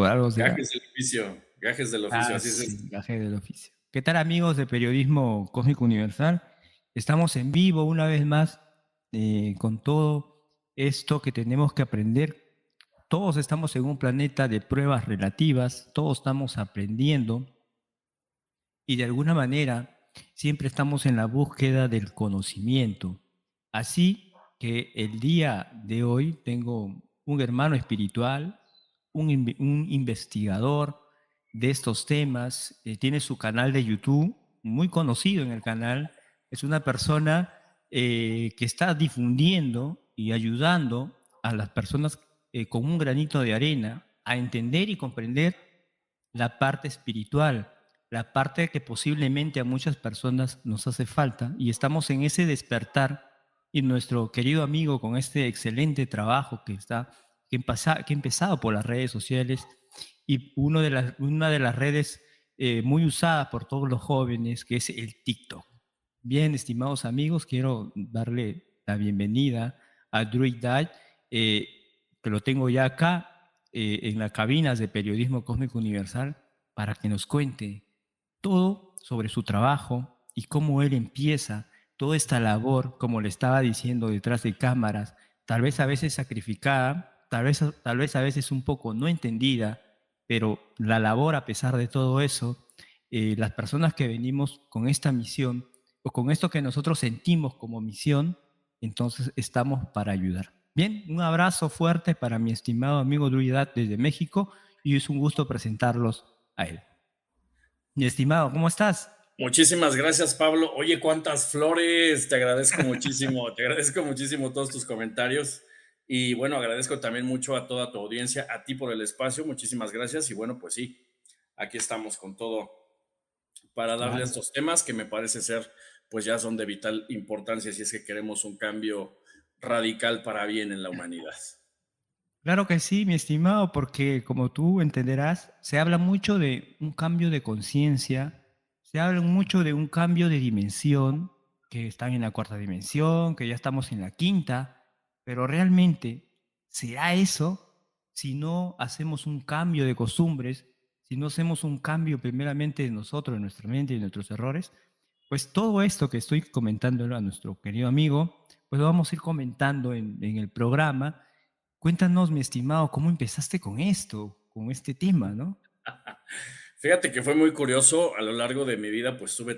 por algo será. Gajes del oficio, Ah, así es sí, esto. gaje del oficio. ¿Qué tal, amigos de Periodismo Cósmico Universal? Estamos en vivo una vez más con todo esto que tenemos que aprender. Todos estamos en un planeta de pruebas relativas, todos estamos aprendiendo y de alguna manera siempre estamos en la búsqueda del conocimiento. Así que el día de hoy tengo un hermano espiritual, un investigador de estos temas, tiene su canal de YouTube, muy conocido en el canal, es una persona que está difundiendo y ayudando a las personas con un granito de arena a entender y comprender la parte espiritual, la parte que posiblemente a muchas personas nos hace falta y estamos en ese despertar y nuestro querido amigo con este excelente trabajo que ha empezado por las redes sociales y una de las redes muy usada por todos los jóvenes, que es el TikTok. Bien, estimados amigos, quiero darle la bienvenida a Druid Dad, eh, que lo tengo ya acá en las cabinas de Periodismo Cósmico Universal, para que nos cuente todo sobre su trabajo y cómo él empieza toda esta labor, como le estaba diciendo, detrás de cámaras, tal vez a veces sacrificada, tal vez a veces un poco no entendida, pero la labor a pesar de todo eso, las personas que venimos con esta misión o con esto que nosotros sentimos como misión, entonces estamos para ayudar. Bien, un abrazo fuerte para mi estimado amigo Druidat desde México y es un gusto presentarlos a él. Mi estimado, ¿cómo estás? Muchísimas gracias, Pablo. Oye, cuántas flores. Te agradezco muchísimo todos tus comentarios. Y bueno, agradezco también mucho a toda tu audiencia, a ti por el espacio. Muchísimas gracias. Y bueno, pues sí, aquí estamos con todo para darle a Claro. estos temas que me parece ser, pues ya son de vital importancia si es que queremos un cambio radical para bien en la humanidad. Claro que sí, mi estimado, porque como tú entenderás, se habla mucho de un cambio de conciencia, se habla mucho de un cambio de dimensión, que están en la cuarta dimensión, que ya estamos en la quinta, pero realmente, ¿será eso si no hacemos un cambio de costumbres, si no hacemos un cambio primeramente de nosotros, en nuestra mente y en nuestros errores? Pues todo esto que estoy comentando a nuestro querido amigo, pues lo vamos a ir comentando en el programa. Cuéntanos, mi estimado, ¿cómo empezaste con esto, con este tema, no? Fíjate que fue muy curioso, a lo largo de mi vida, pues tuve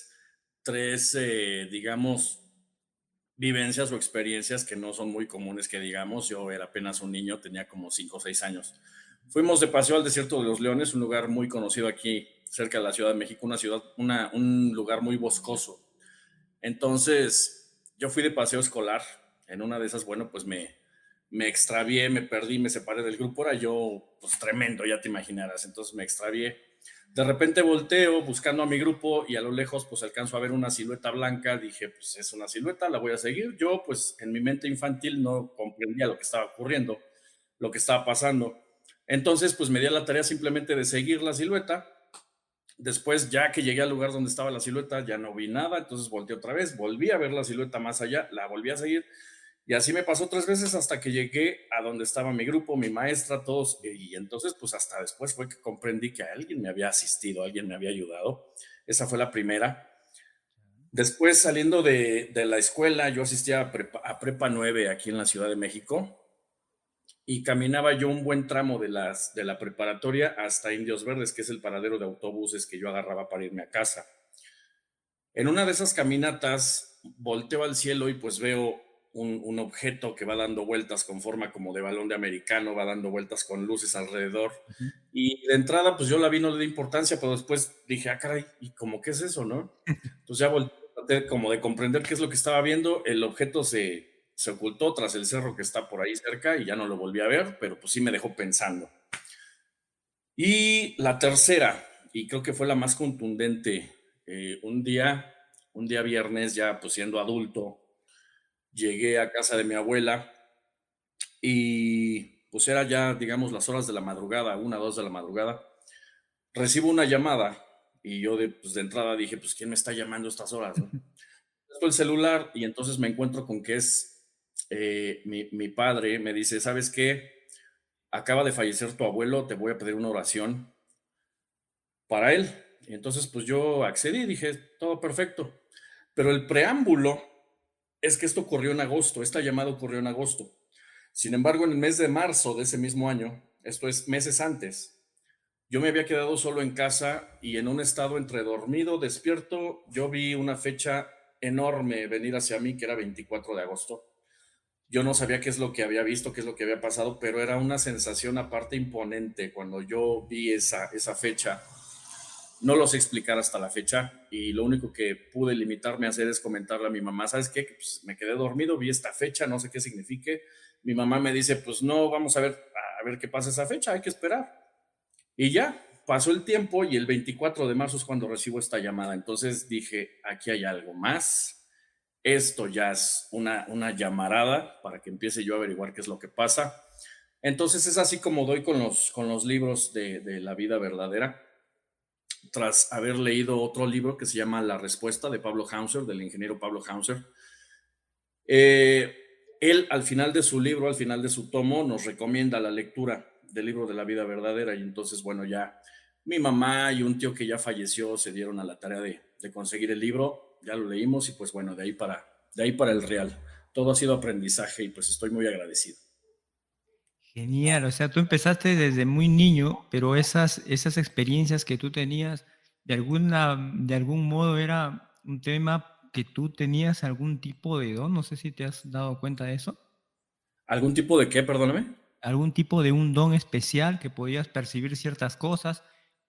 digamos, vivencias o experiencias que no son muy comunes que digamos. Yo era apenas un niño, tenía como 5 o 6 años. Fuimos de paseo al Desierto de los Leones, un lugar muy conocido aquí cerca de la Ciudad de México, un lugar muy boscoso. Entonces, yo fui de paseo escolar. En una de esas, bueno, pues me extravié, me perdí, me separé del grupo. Era yo, pues tremendo, ya te imaginarás. Entonces me extravié. De repente volteo buscando a mi grupo y a lo lejos, pues alcanzo a ver una silueta blanca. Dije, pues es una silueta, la voy a seguir. Yo, pues en mi mente infantil no comprendía lo que estaba ocurriendo, lo que estaba pasando. Entonces, pues me di a la tarea simplemente de seguir la silueta. Después, ya que llegué al lugar donde estaba la silueta, ya no vi nada, entonces volteé otra vez, volví a ver la silueta más allá, la volví a seguir, y así me pasó 3 veces hasta que llegué a donde estaba mi grupo, mi maestra, todos, y entonces pues hasta después fue que comprendí que alguien me había asistido, alguien me había ayudado. Esa fue la primera. Después, saliendo de la escuela, yo asistía a Prepa 9 aquí en la Ciudad de México, y caminaba yo un buen tramo de la preparatoria hasta Indios Verdes, que es el paradero de autobuses que yo agarraba para irme a casa. En una de esas caminatas volteo al cielo y pues veo un objeto que va dando vueltas con forma como de balón de americano, va dando vueltas con luces alrededor. Ujú. Y de entrada, pues yo la vi, no le di importancia, pero después dije, ah, caray, ¿y cómo qué es eso, no? Entonces ya volteé, traté como de comprender qué es lo que estaba viendo. El objeto se ocultó tras el cerro que está por ahí cerca y ya no lo volví a ver, pero pues sí me dejó pensando. Y la tercera, y creo que fue la más contundente, un día viernes, ya pues siendo adulto, llegué a casa de mi abuela y pues era ya, digamos, las horas de la madrugada, 1 o 2 de la madrugada. Recibo una llamada y yo pues de entrada dije, pues ¿quién me está llamando a estas horas, no? Esto el celular y entonces me encuentro con que es mi padre. Me dice, ¿sabes qué? acaba de fallecer tu abuelo, te voy a pedir una oración para él. Y entonces, pues yo accedí, dije, todo perfecto. Pero el preámbulo es que esto ocurrió en agosto, esta llamada ocurrió en agosto. Sin embargo, en el mes de marzo de ese mismo año, esto es meses antes, yo me había quedado solo en casa y en un estado entre dormido, despierto, yo vi una fecha enorme venir hacia mí, que era 24 de agosto. Yo no sabía qué es lo que había visto, qué es lo que había pasado, pero era una sensación aparte imponente cuando yo vi esa fecha. No lo sé explicar hasta la fecha y lo único que pude limitarme a hacer es comentarle a mi mamá, ¿sabes qué? Que, pues, me quedé dormido, vi esta fecha, no sé qué signifique. Mi mamá me dice, pues no, vamos a ver qué pasa esa fecha, hay que esperar. Y ya, pasó el tiempo y el 24 de marzo es cuando recibo esta llamada. Entonces dije, aquí hay algo más. Esto ya es una llamarada para que empiece yo a averiguar qué es lo que pasa. Entonces es así como doy con los libros de la vida verdadera, tras haber leído otro libro que se llama La Respuesta de Pablo Hauser, del ingeniero Pablo Hauser. Eh, Él al final de su libro, al final de su tomo, nos recomienda la lectura del libro de la vida verdadera y entonces, bueno, ya mi mamá y un tío que ya falleció se dieron a la tarea de conseguir el libro, ya lo leímos y pues bueno, de ahí para el real. Todo ha sido aprendizaje y pues estoy muy agradecido. Genial, o sea, tú empezaste desde muy niño, pero esas experiencias que tú tenías, de algún modo era un tema que tú tenías algún tipo de don, no sé si te has dado cuenta de eso, ¿Algún tipo de qué, perdóname? algún tipo de un don especial que podías percibir ciertas cosas,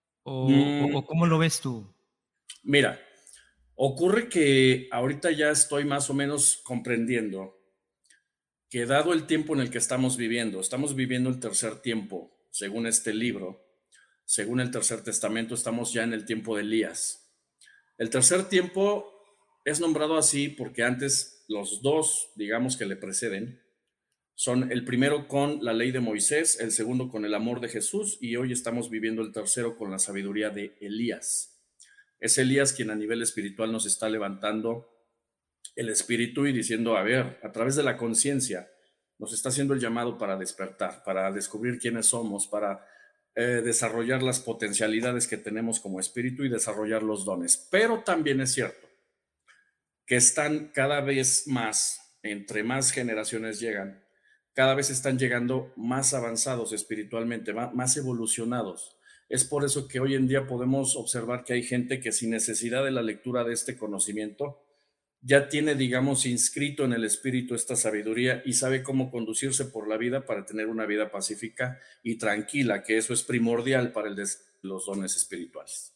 o Mm, cómo lo ves tú. Mira, ocurre que ahorita ya estoy más o menos comprendiendo que dado el tiempo en el que estamos viviendo el tercer tiempo, según este libro, según el tercer testamento, estamos ya en el tiempo de Elías. El tercer tiempo es nombrado así porque antes los dos, digamos que le preceden, son el primero con la ley de Moisés, el segundo con el amor de Jesús y hoy estamos viviendo el tercero con la sabiduría de Elías. Es Elías quien a nivel espiritual nos está levantando el espíritu y diciendo, a ver, a través de la conciencia, nos está haciendo el llamado para despertar, para descubrir quiénes somos, para desarrollar las potencialidades que tenemos como espíritu y desarrollar los dones. Pero también es cierto que están cada vez más, entre más generaciones llegan, cada vez están llegando más avanzados espiritualmente, más evolucionados. Es por eso que hoy en día podemos observar que hay gente que sin necesidad de la lectura de este conocimiento, ya tiene, digamos, inscrito en el espíritu esta sabiduría y sabe cómo conducirse por la vida para tener una vida pacífica y tranquila, que eso es primordial para los dones espirituales.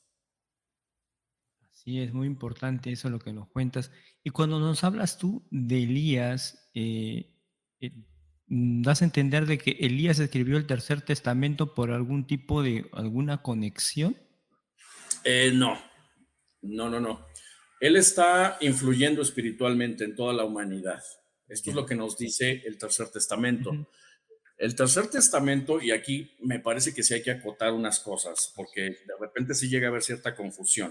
Sí, es muy importante eso lo que nos cuentas. Y cuando nos hablas tú de Elías, das a entender de que Elías escribió el Tercer Testamento por algún tipo de, alguna conexión. No, no. Él está influyendo espiritualmente en toda la humanidad. Esto es Ya. lo que nos dice el Tercer Ujú. Testamento. El Tercer Testamento, y aquí me parece que sí hay que acotar unas cosas, porque de repente sí llega a haber cierta confusión.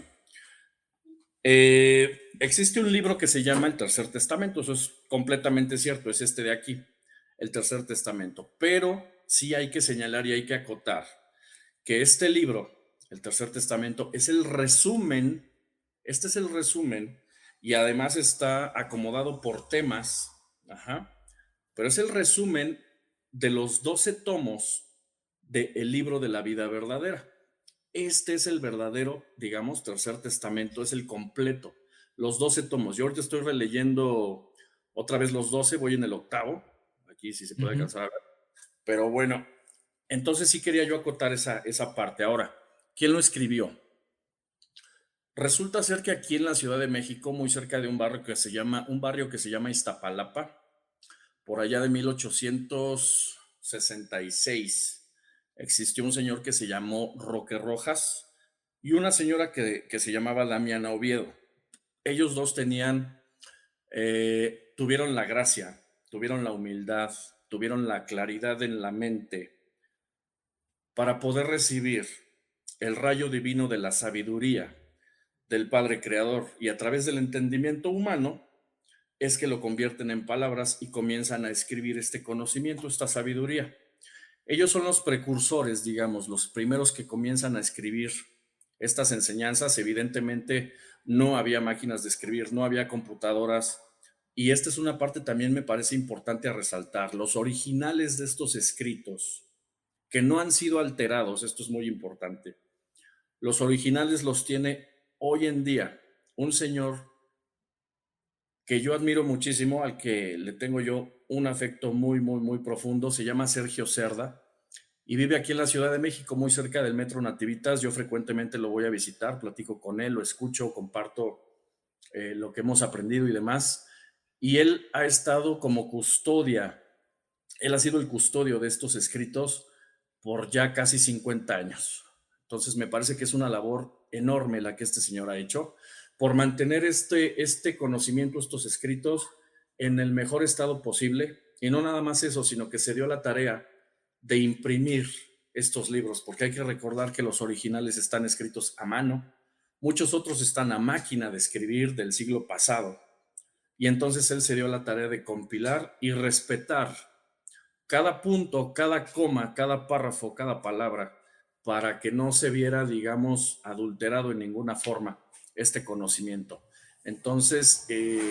Existe un libro que se llama El Tercer Testamento, eso es completamente cierto, es este de aquí, el Tercer Testamento, pero sí hay que señalar y hay que acotar que este libro, el Tercer Testamento, es el resumen, este es el resumen y además está acomodado por temas, ajá, pero es el resumen de los 12 tomos del libro de la vida verdadera. Este es el verdadero, digamos, Tercer Testamento, es el completo, los 12 tomos. Yo ahorita estoy releyendo otra vez los 12, voy en el octavo, aquí sí se puede Ujú. alcanzar a ver, pero bueno, entonces sí quería yo acotar esa parte. Ahora, ¿quién lo escribió? Resulta ser que aquí en la Ciudad de México, muy cerca de un barrio que se llama Iztapalapa, por allá de 1866, existió un señor que se llamó Roque Rojas y una señora que se llamaba Damiana Oviedo. Ellos dos tuvieron la gracia, tuvieron la humildad, tuvieron la claridad en la mente para poder recibir el rayo divino de la sabiduría del Padre Creador y a través del entendimiento humano es que lo convierten en palabras y comienzan a escribir este conocimiento, esta sabiduría. Ellos son los precursores, digamos, los primeros que comienzan a escribir estas enseñanzas. Evidentemente no había máquinas de escribir, no había computadoras. Y esta es una parte también me parece importante a resaltar. Los originales de estos escritos, que no han sido alterados, esto es muy importante. Los originales los tiene hoy en día un señor que yo admiro muchísimo, al que le tengo yo un afecto muy, muy, muy profundo. Se llama Sergio Cerda y vive aquí en la Ciudad de México, muy cerca del Metro Nativitas. Yo frecuentemente lo voy a visitar, platico con él, lo escucho, comparto lo que hemos aprendido y demás. Y él ha estado como custodia, él ha sido el custodio de estos escritos por ya casi 50 años. Entonces me parece que es una labor enorme la que este señor ha hecho por mantener este conocimiento, estos escritos en el mejor estado posible. Y no nada más eso, sino que se dio la tarea de imprimir estos libros, porque hay que recordar que los originales están escritos a mano, muchos otros están a máquina de escribir del siglo pasado. Y entonces él se dio la tarea de compilar y respetar cada punto, cada coma, cada párrafo, cada palabra, para que no se viera, digamos, adulterado en ninguna forma este conocimiento. Entonces,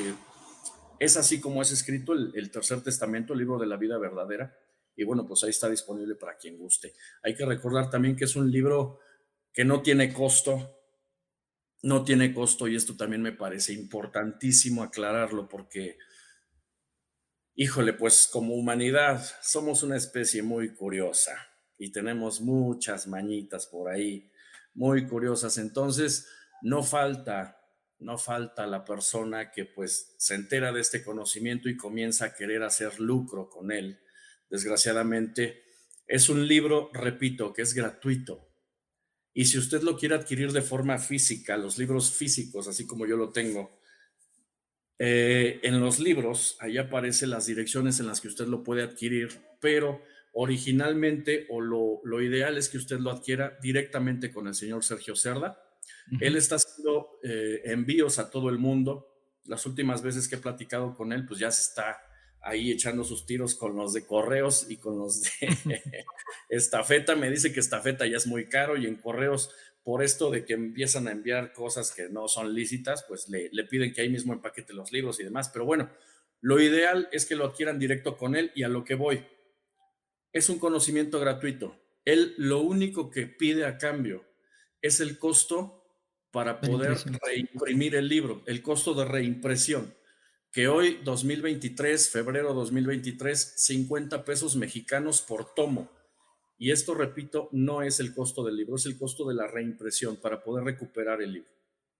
es así como es escrito el Tercer Testamento, el libro de la vida verdadera. Y bueno, pues ahí está disponible para quien guste. Hay que recordar también que es un libro que no tiene costo, no tiene costo, y esto también me parece importantísimo aclararlo porque, híjole, pues como humanidad somos una especie muy curiosa y tenemos muchas mañitas por ahí, muy curiosas. Entonces, no falta, no falta la persona que pues se entera de este conocimiento y comienza a querer hacer lucro con él. Desgraciadamente, es un libro, repito, que es gratuito. Y si usted lo quiere adquirir de forma física, los libros físicos, así como yo lo tengo, en los libros, ahí aparecen las direcciones en las que usted lo puede adquirir, pero originalmente o lo ideal es que usted lo adquiera directamente con el señor Sergio Cerda. Él Ujú. está haciendo envíos a todo el mundo. Las últimas veces que he platicado con él, pues ya se está ahí echando sus tiros con los de correos y con los de estafeta. Me dice que estafeta ya es muy caro y en correos, por esto de que empiezan a enviar cosas que no son lícitas, pues le piden que ahí mismo empaquete los libros y demás. Pero bueno, lo ideal es que lo adquieran directo con él, y a lo que voy, es un conocimiento gratuito. Él lo único que pide a cambio es el costo para De la poder impresión. reimprimir el libro, el costo de reimpresión, que hoy, 2023, febrero 2023, 50 pesos mexicanos por tomo. Y esto, repito, no es el costo del libro, es el costo de la reimpresión para poder recuperar el libro.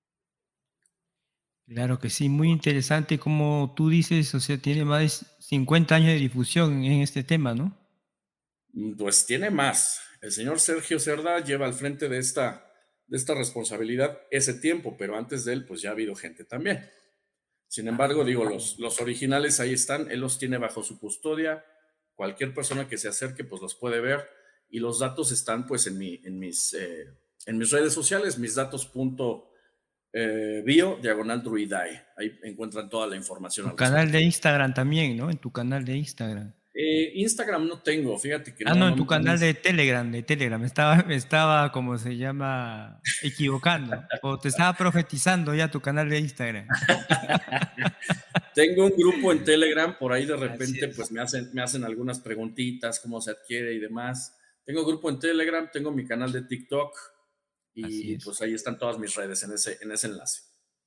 Claro que sí, muy interesante como tú dices, o sea, tiene más de 50 años de difusión en este tema, ¿no? Pues tiene más. El señor Sergio Cerda lleva al frente de esta responsabilidad ese tiempo, pero antes de él, pues ya ha habido gente también. Sin embargo, Ah, digo, los originales ahí están, él los tiene bajo su custodia. Cualquier persona que se acerque, pues los puede ver. Y los datos están, pues, en mis redes sociales, mis datos punto bio, diagonal druidae. Ahí encuentran toda la información tu al canal respecto. de Instagram también, ¿no? En tu canal de Instagram. Instagram no tengo, fíjate que Ah, no, no, no, en tu no canal me. de Telegram, de Telegram. Me estaba, como se llama, equivocando. O te estaba profetizando ya tu canal de Instagram. Tengo un grupo en Telegram, por ahí de Así repente pues es. me hacen algunas preguntitas, cómo se adquiere y demás. Tengo grupo en Telegram, tengo mi canal de TikTok Así y es. pues ahí están todas mis redes en ese enlace.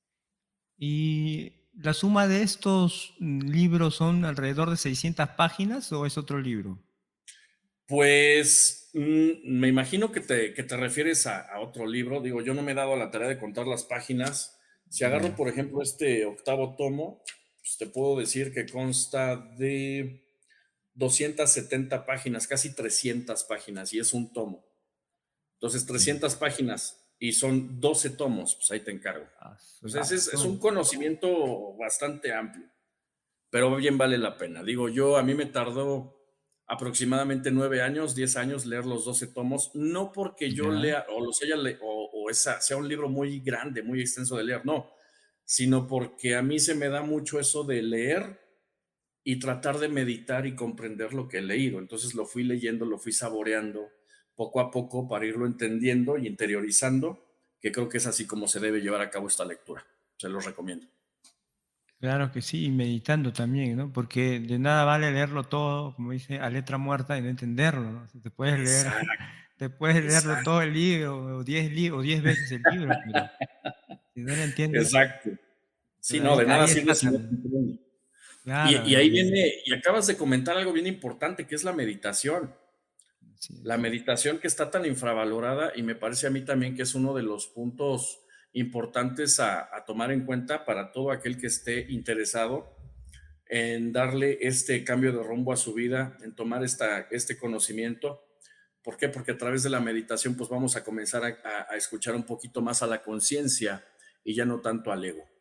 ¿Y la suma de estos libros son alrededor de 600 páginas o es otro libro? Pues me imagino que te refieres a otro libro. Digo, yo no me he dado la tarea de contar las páginas. Si agarro, Ya. por ejemplo, este octavo tomo, pues te puedo decir que consta de 270 páginas, casi 300 páginas, y es un tomo. Entonces, Ya. 300 páginas y son 12 tomos, pues ahí te encargo. Pues es un conocimiento bastante amplio, pero bien vale la pena. Digo, a mí me tardó aproximadamente 9 años, 10 años leer los 12 tomos, no porque yo Ya. lea o los haya o sea un libro muy grande, muy extenso de leer, no, sino porque a mí se me da mucho eso de leer y tratar de meditar y comprender lo que he leído. Entonces lo fui leyendo, lo fui saboreando poco a poco para irlo entendiendo y interiorizando, que creo que es así como se debe llevar a cabo esta lectura. Se los recomiendo. Claro que sí, y meditando también, ¿no? Porque de nada vale leerlo todo, como dice, a letra muerta y no entenderlo, ¿no? Si te puedes leer, Exacto, te puedes leerlo todo exacto, el libro, o 10 veces el libro, pero si no lo entiendes, exacto. Sí, pues no, de nada ahí sirve está si no te también. entiendes. Claro, Y ahí viene, y acabas de comentar algo bien importante, que es la meditación. así La es. meditación que está tan infravalorada y me parece a mí también que es uno de los puntos importantes a tomar en cuenta para todo aquel que esté interesado en darle este cambio de rumbo a su vida, en tomar este conocimiento. ¿Por qué? Porque a través de la meditación pues vamos a comenzar a escuchar un poquito más a la conciencia y ya no tanto al ego.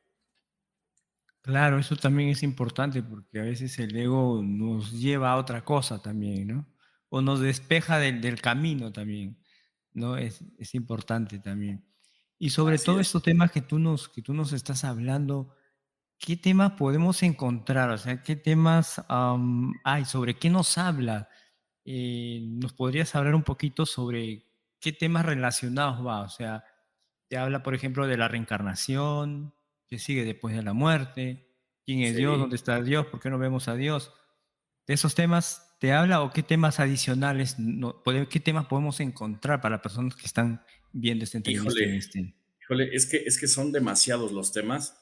Claro, eso también es importante porque a veces el ego nos lleva a otra cosa también, ¿no? O nos despeja del camino también, ¿no? Es importante también. Y sobre Así todo es. estos temas que tú nos estás hablando, ¿qué temas podemos encontrar? O sea, ¿qué temas hay? ¿Sobre qué nos habla? ¿Nos podrías hablar un poquito sobre qué temas relacionados va? O sea, te habla, por ejemplo, de la reencarnación, qué sigue después de la muerte, quién es Dios, Sí. dónde está Dios, por qué no vemos a Dios. ¿De esos temas te habla o qué temas adicionales, qué temas podemos encontrar para personas que están viendo esta entrevista en Híjole, este? híjole, es que son demasiados los temas.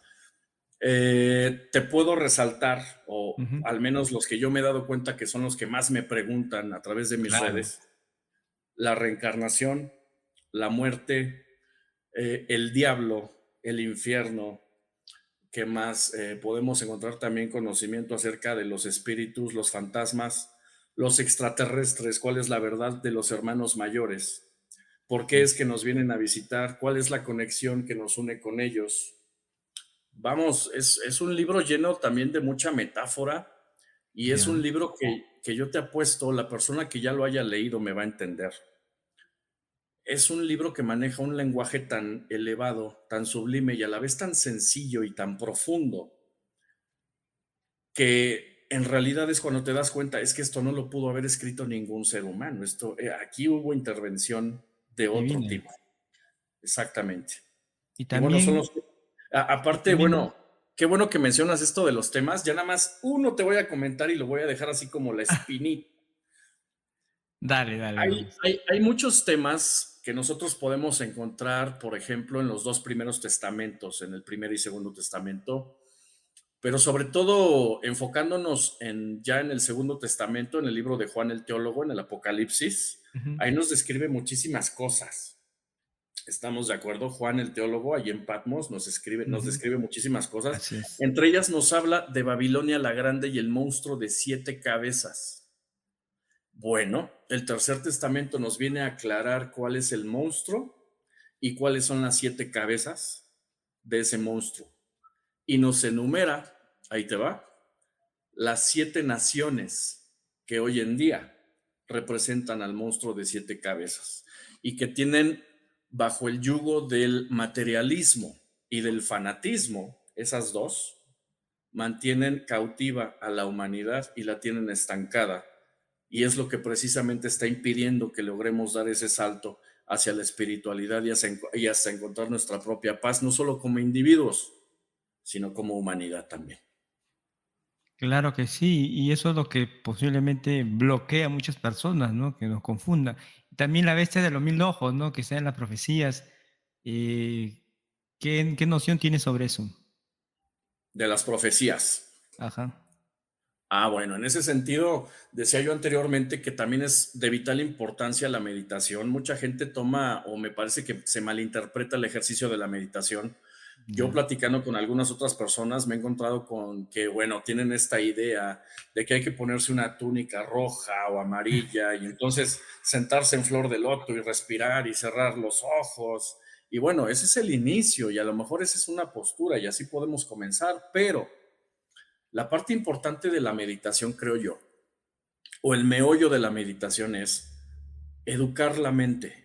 Te puedo resaltar, o Ujú. al menos los que yo me he dado cuenta que son los que más me preguntan a través de mis Claro, redes, la reencarnación, la muerte, el diablo, el infierno, ¿qué más? Podemos encontrar también conocimiento acerca de los espíritus, los fantasmas, los extraterrestres, cuál es la verdad de los hermanos mayores, por qué es así que nos vienen a visitar, cuál es la conexión que nos une con ellos. Vamos, es un libro lleno también de mucha metáfora y es un ya, libro que yo te apuesto, la persona que ya lo haya leído me va a entender. Es un libro que maneja un lenguaje tan elevado, tan sublime y a la vez tan sencillo y tan profundo que en realidad es cuando te das cuenta, es que esto no lo pudo haber escrito ningún ser humano. Aquí hubo intervención de otro divina. tipo. Exactamente. Y Y bueno, son también, los... Aparte, también, bueno, qué bueno que mencionas esto de los temas. Ya nada más uno te voy a comentar y lo voy a dejar así como la espinita. dale, dale, Hay, vamos. hay, hay muchos temas que nosotros podemos encontrar, por ejemplo, en los dos primeros testamentos, en el primer y segundo testamento, pero sobre todo enfocándonos ya en el segundo testamento, en el libro de Juan el Teólogo, en el Apocalipsis, Ujú. ahí nos describe muchísimas cosas. Estamos de acuerdo, Juan el Teólogo, allí en Patmos, nos Ujú. describe muchísimas cosas. Así es. Entre ellas nos habla de Babilonia la Grande y el monstruo de 7 cabezas. Bueno, el tercer testamento nos viene a aclarar cuál es el monstruo y cuáles son las 7 cabezas de ese monstruo. Y nos enumera, ahí te va, las 7 naciones que hoy en día representan al monstruo de 7 cabezas y que tienen bajo el yugo del materialismo y del fanatismo, esas dos, mantienen cautiva a la humanidad y la tienen estancada. Y es lo que precisamente está impidiendo que logremos dar ese salto hacia la espiritualidad y hasta encontrar nuestra propia paz, no solo como individuos, sino como humanidad también. Claro que sí, y eso es lo que posiblemente bloquea a muchas personas, ¿no? Que nos confunda. También la bestia de los mil ojos, ¿no? Que sea en las profecías. eh, ¿qué noción tienes sobre eso? De las profecías. Ajá. Bueno, en ese sentido, decía yo anteriormente que también es de vital importancia la meditación. Mucha gente toma, o me parece que se malinterpreta el ejercicio de la meditación. Yo Ya. platicando con algunas otras personas me he encontrado con que, bueno, tienen esta idea de que hay que ponerse una túnica roja o amarilla y entonces sentarse en flor de loto y respirar y cerrar los ojos. Y bueno, ese es el inicio y a lo mejor esa es una postura y así podemos comenzar, pero la parte importante de la meditación, creo yo, o el meollo de la meditación es educar la mente.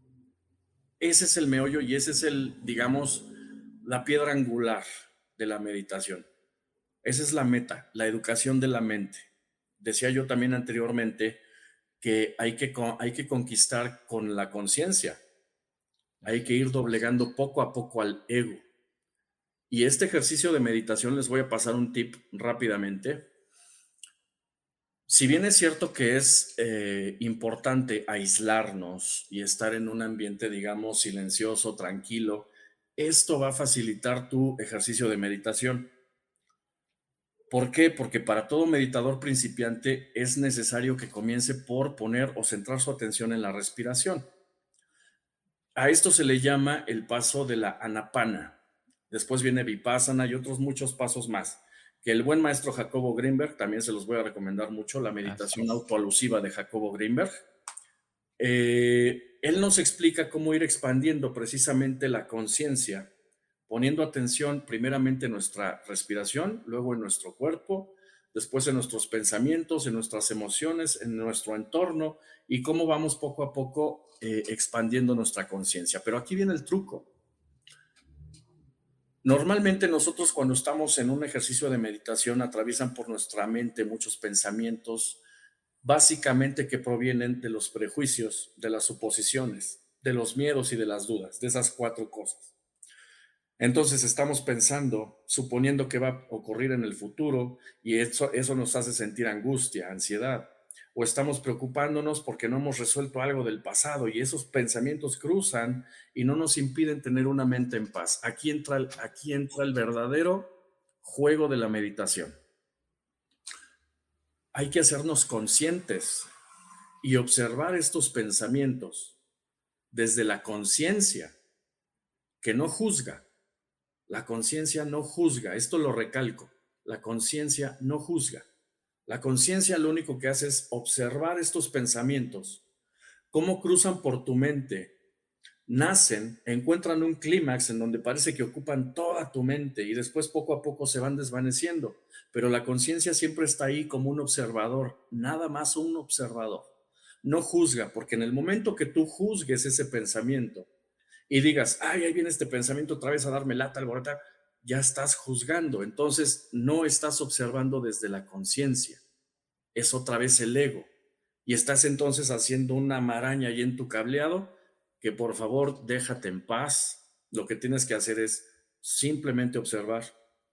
Ese es el meollo y ese es digamos, la piedra angular de la meditación. Esa es la meta, la educación de la mente. Decía yo también anteriormente que hay que conquistar con la conciencia, hay que ir doblegando poco a poco al ego. Y este ejercicio de meditación les voy a pasar un tip rápidamente. Si bien es cierto que es importante aislarnos y estar en un ambiente, digamos, silencioso, tranquilo, esto va a facilitar tu ejercicio de meditación. ¿Por qué? Porque para todo meditador principiante es necesario que comience por poner o centrar su atención en la respiración. A esto se le llama el paso de la Anapana. Después viene Vipassana y otros muchos pasos más. Que el buen maestro Jacobo Greenberg, también se los voy a recomendar mucho, la Así meditación es. autoalusiva de Jacobo Greenberg. Él nos explica cómo ir expandiendo precisamente la conciencia, poniendo atención primeramente en nuestra respiración, luego en nuestro cuerpo, después en nuestros pensamientos, en nuestras emociones, en nuestro entorno y cómo vamos poco a poco expandiendo nuestra conciencia. Pero aquí viene el truco. Normalmente nosotros cuando estamos en un ejercicio de meditación atraviesan por nuestra mente muchos pensamientos, básicamente que provienen de los prejuicios, de las suposiciones, de los miedos y de las dudas, de esas cuatro cosas. Entonces estamos pensando, suponiendo que va a ocurrir en el futuro y eso nos hace sentir angustia, ansiedad, o estamos preocupándonos porque no hemos resuelto algo del pasado y esos pensamientos cruzan y no nos impiden tener una mente en paz. Aquí entra el verdadero juego de la meditación. Hay que hacernos conscientes y observar estos pensamientos desde la conciencia que no juzga. La conciencia no juzga, esto lo recalco, la conciencia no juzga. La conciencia lo único que hace es observar estos pensamientos, cómo cruzan por tu mente, nacen, encuentran un clímax en donde parece que ocupan toda tu mente y después poco a poco se van desvaneciendo, pero la conciencia siempre está ahí como un observador, nada más un observador. No juzga, porque en el momento que tú juzgues ese pensamiento y digas, ay, ahí viene este pensamiento otra vez a darme lata, alborotar, ya estás juzgando, entonces no estás observando desde la conciencia, es otra vez el ego. Y estás entonces haciendo una maraña ahí en tu cableado, que por favor déjate en paz. Lo que tienes que hacer es simplemente observar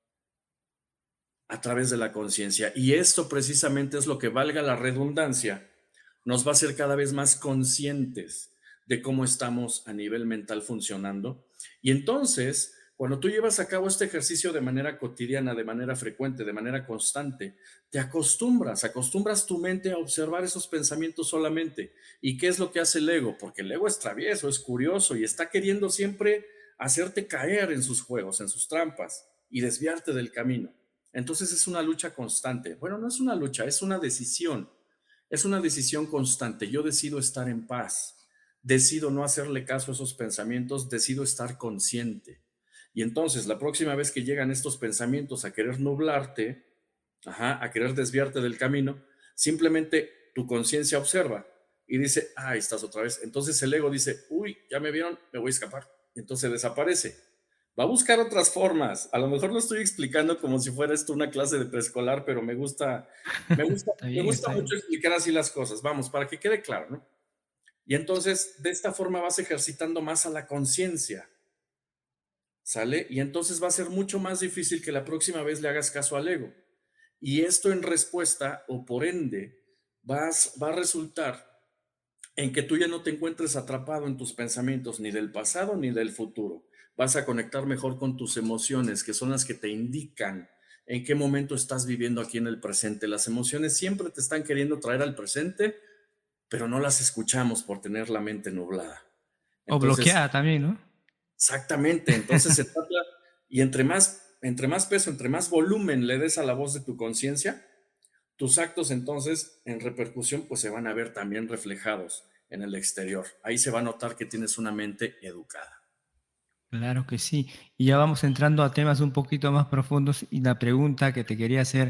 a través de la conciencia. Y esto precisamente es lo que, valga la redundancia, nos va a hacer cada vez más conscientes de cómo estamos a nivel mental funcionando. Y entonces, cuando tú llevas a cabo este ejercicio de manera cotidiana, de manera frecuente, de manera constante, te acostumbras tu mente a observar esos pensamientos solamente. ¿Y qué es lo que hace el ego? Porque el ego es travieso, es curioso y está queriendo siempre hacerte caer en sus juegos, en sus trampas y desviarte del camino. Entonces es una lucha constante. Bueno, no es una lucha, es una decisión. Es una decisión constante. Yo decido estar en paz. Decido no hacerle caso a esos pensamientos. Decido estar consciente. Y entonces la próxima vez que llegan estos pensamientos a querer nublarte, a querer desviarte del camino, simplemente tu conciencia observa y dice, ah, ahí estás otra vez. Entonces el ego dice, uy, ya me vieron, me voy a escapar. Entonces desaparece. Va a buscar otras formas. A lo mejor lo estoy explicando como si fuera esto una clase de preescolar, pero Está me bien, gusta está bien. mucho explicar así las cosas. Vamos, para que quede claro, ¿no? Y entonces, de esta forma vas ejercitando más a la conciencia, ¿sale? Y entonces va a ser mucho más difícil que la próxima vez le hagas caso al ego. Y esto en respuesta, o por ende, va a resultar en que tú ya no te encuentres atrapado en tus pensamientos ni del pasado ni del futuro. Vas a conectar mejor con tus emociones, que son las que te indican en qué momento estás viviendo aquí en el presente. Las emociones siempre te están queriendo traer al presente, pero no las escuchamos por tener la mente nublada. O Entonces, bloqueada también, ¿no? exactamente, entonces se trata, y entre más peso, entre más volumen le des a la voz de tu conciencia, tus actos entonces en repercusión pues se van a ver también reflejados en el exterior. Ahí se va a notar que tienes una mente educada. Claro que sí. Y ya vamos entrando a temas un poquito más profundos y la pregunta que te quería hacer,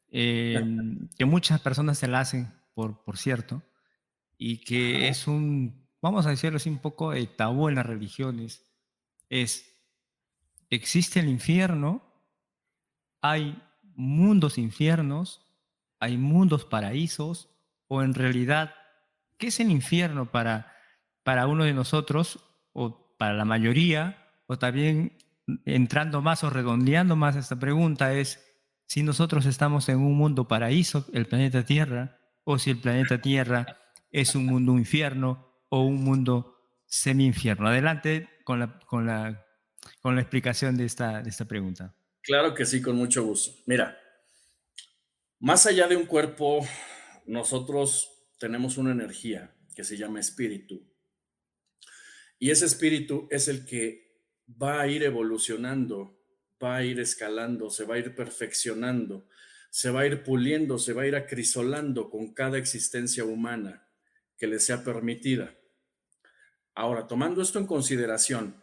que muchas personas se la hacen, por cierto, y que Ajá. es un, vamos a decirlo así, un poco de tabú en las religiones, es, ¿existe el infierno? ¿Hay mundos infiernos, hay mundos paraísos, o en realidad, ¿qué es el infierno para uno de nosotros, o para la mayoría, o también entrando más o redondeando más esta pregunta es si nosotros estamos en un mundo paraíso, el planeta Tierra, o si el planeta Tierra es un mundo infierno o un mundo semi-infierno? Adelante con la explicación de esta pregunta. Claro que sí, con mucho gusto. Mira, más allá de un cuerpo, nosotros tenemos una energía que se llama espíritu. Y ese espíritu es el que va a ir evolucionando, va a ir escalando, se va a ir perfeccionando, se va a ir puliendo, se va a ir acrisolando con cada existencia humana que le sea permitida. Ahora, tomando esto en consideración,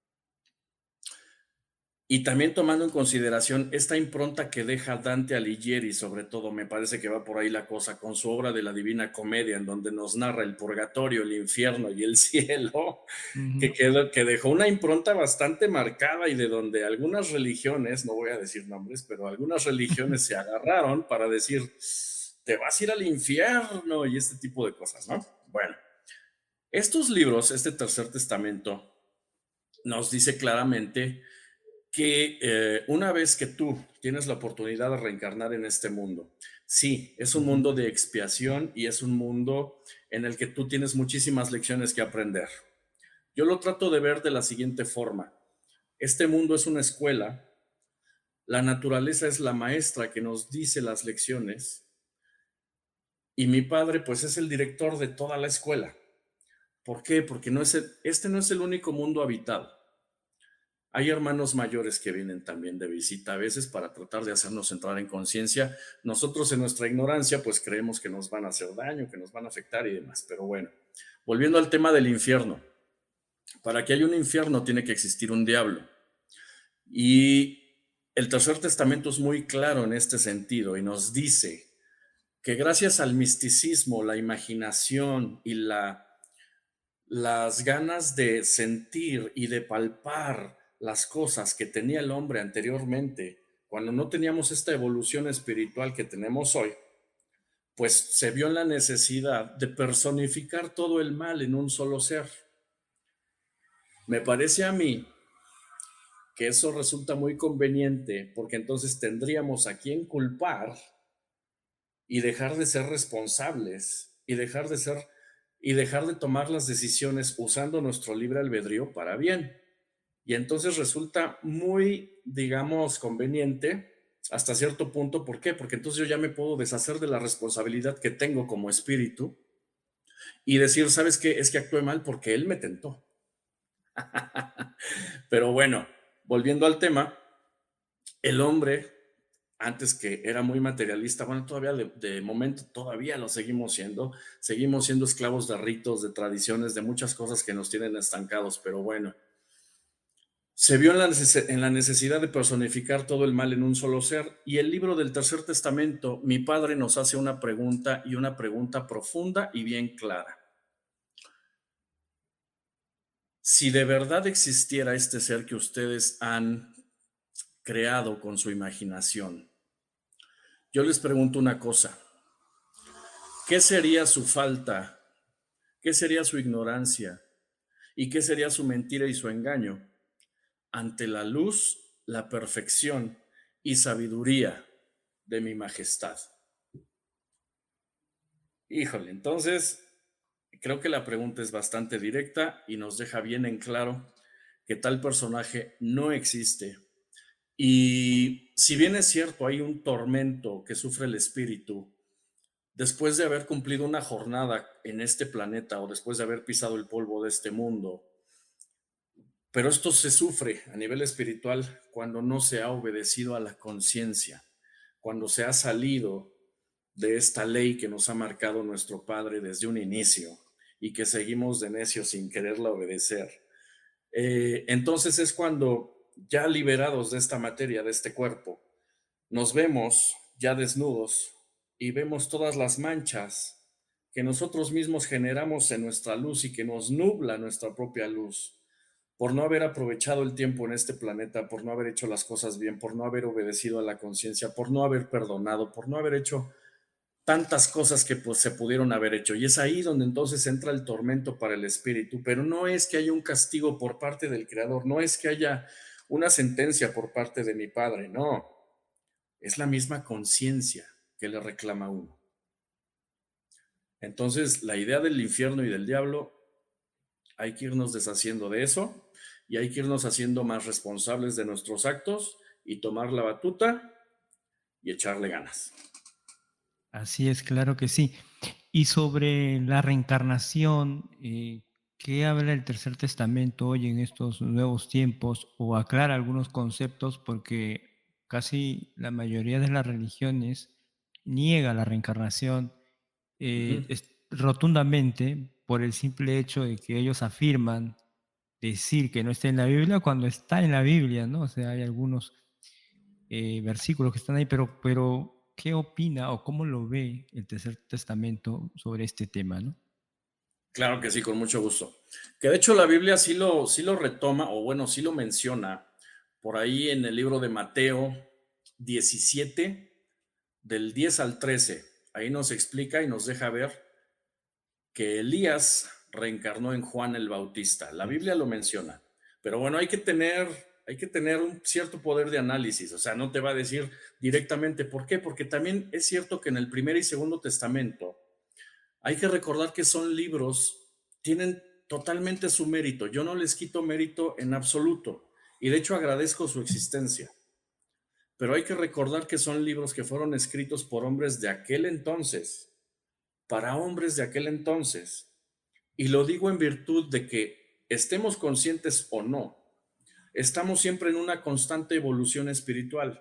y también tomando en consideración esta impronta que deja Dante Alighieri, sobre todo, me parece que va por ahí la cosa, con su obra de la Divina Comedia, en donde nos narra el purgatorio, el infierno y el cielo, Ujú. que dejó una impronta bastante marcada y de donde algunas religiones, no voy a decir nombres, pero algunas religiones se agarraron para decir, te vas a ir al infierno y este tipo de cosas, ¿no? Bueno, estos libros, este Tercer Testamento, nos dice claramente que una vez que tú tienes la oportunidad de reencarnar en este mundo, sí, es un Ujú. mundo de expiación y es un mundo en el que tú tienes muchísimas lecciones que aprender. Yo lo trato de ver de la siguiente forma. Este mundo es una escuela, la naturaleza es la maestra que nos dice las lecciones y mi padre pues es el director de toda la escuela. ¿Por qué? Porque este no es el único mundo habitado. Hay hermanos mayores que vienen también de visita a veces para tratar de hacernos entrar en conciencia. Nosotros en nuestra ignorancia pues creemos que nos van a hacer daño, que nos van a afectar y demás. Pero bueno, volviendo al tema del infierno. Para que haya un infierno tiene que existir un diablo. Y el Tercer Testamento es muy claro en este sentido y nos dice que gracias al misticismo, la imaginación y las ganas de sentir y de palpar las cosas que tenía el hombre anteriormente, cuando no teníamos esta evolución espiritual que tenemos hoy, pues se vio en la necesidad de personificar todo el mal en un solo ser. Me parece a mí que eso resulta muy conveniente porque entonces tendríamos a quien culpar y dejar de ser responsables y dejar de tomar las decisiones usando nuestro libre albedrío para bien. Y entonces resulta muy, digamos, conveniente hasta cierto punto. ¿Por qué? Porque entonces yo ya me puedo deshacer de la responsabilidad que tengo como espíritu y decir, ¿sabes qué? Es que actué mal porque él me tentó. Pero bueno, volviendo al tema, el hombre, antes que era muy materialista, bueno, todavía de momento todavía lo seguimos siendo esclavos de ritos, de tradiciones, de muchas cosas que nos tienen estancados, pero bueno, se vio en la necesidad de personificar todo el mal en un solo ser y el libro del Tercer Testamento, mi padre nos hace una pregunta y una pregunta profunda y bien clara. Si de verdad existiera este ser que ustedes han creado con su imaginación, yo les pregunto una cosa, ¿qué sería su falta? ¿Qué sería su ignorancia? ¿Y qué sería su mentira y su engaño ante la luz, la perfección y sabiduría de mi majestad? Híjole, entonces creo que la pregunta es bastante directa y nos deja bien en claro que tal personaje no existe. Y si bien es cierto, hay un tormento que sufre el espíritu después de haber cumplido una jornada en este planeta o después de haber pisado el polvo de este mundo, pero esto se sufre a nivel espiritual cuando no se ha obedecido a la conciencia, cuando se ha salido de esta ley que nos ha marcado nuestro Padre desde un inicio y que seguimos de necios sin quererla obedecer. Entonces es cuando ya liberados de esta materia, de este cuerpo, nos vemos ya desnudos y vemos todas las manchas que nosotros mismos generamos en nuestra luz y que nos nubla nuestra propia luz. por no haber aprovechado el tiempo en este planeta, por no haber hecho las cosas bien, por no haber obedecido a la conciencia, por no haber perdonado, por no haber hecho tantas cosas que pues, se pudieron haber hecho. Y es ahí donde entonces entra el tormento para el espíritu. Pero no es que haya un castigo por parte del Creador, no es que haya una sentencia por parte de mi Padre, no. Es la misma conciencia que le reclama a uno. Entonces, la idea del infierno y del diablo, hay que irnos deshaciendo de eso y hay que irnos haciendo más responsables de nuestros actos y tomar la batuta y echarle ganas. Así es, claro que sí. Y sobre la reencarnación, ¿qué habla el Tercer Testamento hoy en estos nuevos tiempos? O aclara algunos conceptos porque casi la mayoría de las religiones niega la reencarnación Ujú. rotundamente por el simple hecho de que ellos afirman decir que no está en la Biblia cuando está en la Biblia, ¿no? O sea, hay algunos versículos que están ahí, pero ¿qué opina o cómo lo ve el Tercer Testamento sobre este tema, ¿no? Claro que sí, con mucho gusto. Que de hecho la Biblia sí lo retoma, o bueno, sí lo menciona, por ahí en el libro de Mateo 17, del 10 al 13. Ahí nos explica y nos deja ver que Elías reencarnó en Juan el Bautista. La Biblia lo menciona. Pero bueno, hay que tener un cierto poder de análisis. O sea, no te va a decir directamente por qué, porque también es cierto que en el Primer y Segundo Testamento hay que recordar que son libros, tienen totalmente su mérito. Yo no les quito mérito en absoluto y de hecho agradezco su existencia. Pero hay que recordar que son libros que fueron escritos por hombres de aquel entonces, para hombres de aquel entonces. Y lo digo en virtud de que estemos conscientes o no, estamos siempre en una constante evolución espiritual.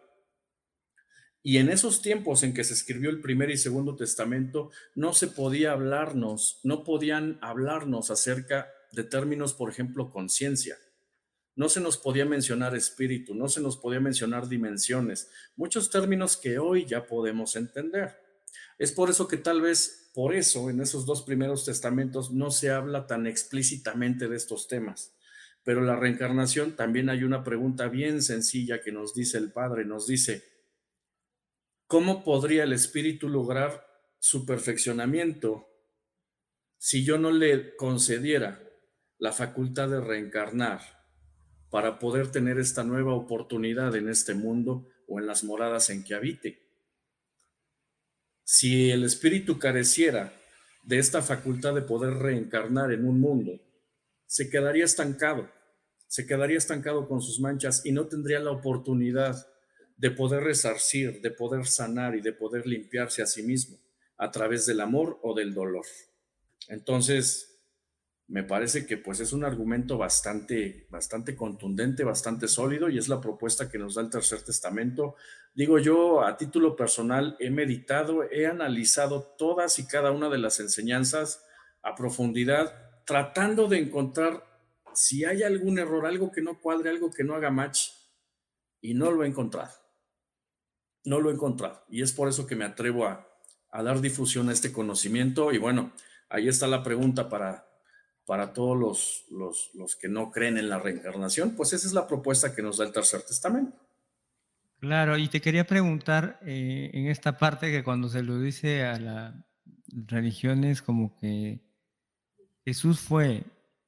Y en esos tiempos en que se escribió el Primer y Segundo Testamento, no se podía hablarnos, no podían hablarnos acerca de términos, por ejemplo, conciencia. No se nos podía mencionar espíritu, no se nos podía mencionar dimensiones, muchos términos que hoy ya podemos entender. Es por eso que tal vez por eso en esos dos primeros testamentos no se habla tan explícitamente de estos temas. Pero la reencarnación también hay una pregunta bien sencilla que nos dice el Padre, nos dice, ¿cómo podría el espíritu lograr su perfeccionamiento si yo no le concediera la facultad de reencarnar para poder tener esta nueva oportunidad en este mundo o en las moradas en que habite? Si el espíritu careciera de esta facultad de poder reencarnar en un mundo, se quedaría estancado con sus manchas y no tendría la oportunidad de poder resarcir, de poder sanar y de poder limpiarse a sí mismo a través del amor o del dolor. Entonces, me parece que pues es un argumento bastante contundente, bastante sólido y es la propuesta que nos da el Tercer Testamento. Digo yo, a título personal, he meditado, he analizado todas y cada una de las enseñanzas a profundidad, tratando de encontrar si hay algún error, algo que no cuadre, algo que no haga match, y no lo he encontrado. No lo he encontrado. Y es por eso que me atrevo a dar difusión a este conocimiento. Y bueno, ahí está la pregunta para todos los que no creen en la reencarnación, pues esa es la propuesta que nos da el Tercer Testamento. Claro, y te quería preguntar en esta parte que cuando se lo dice a las religiones como que Jesús fue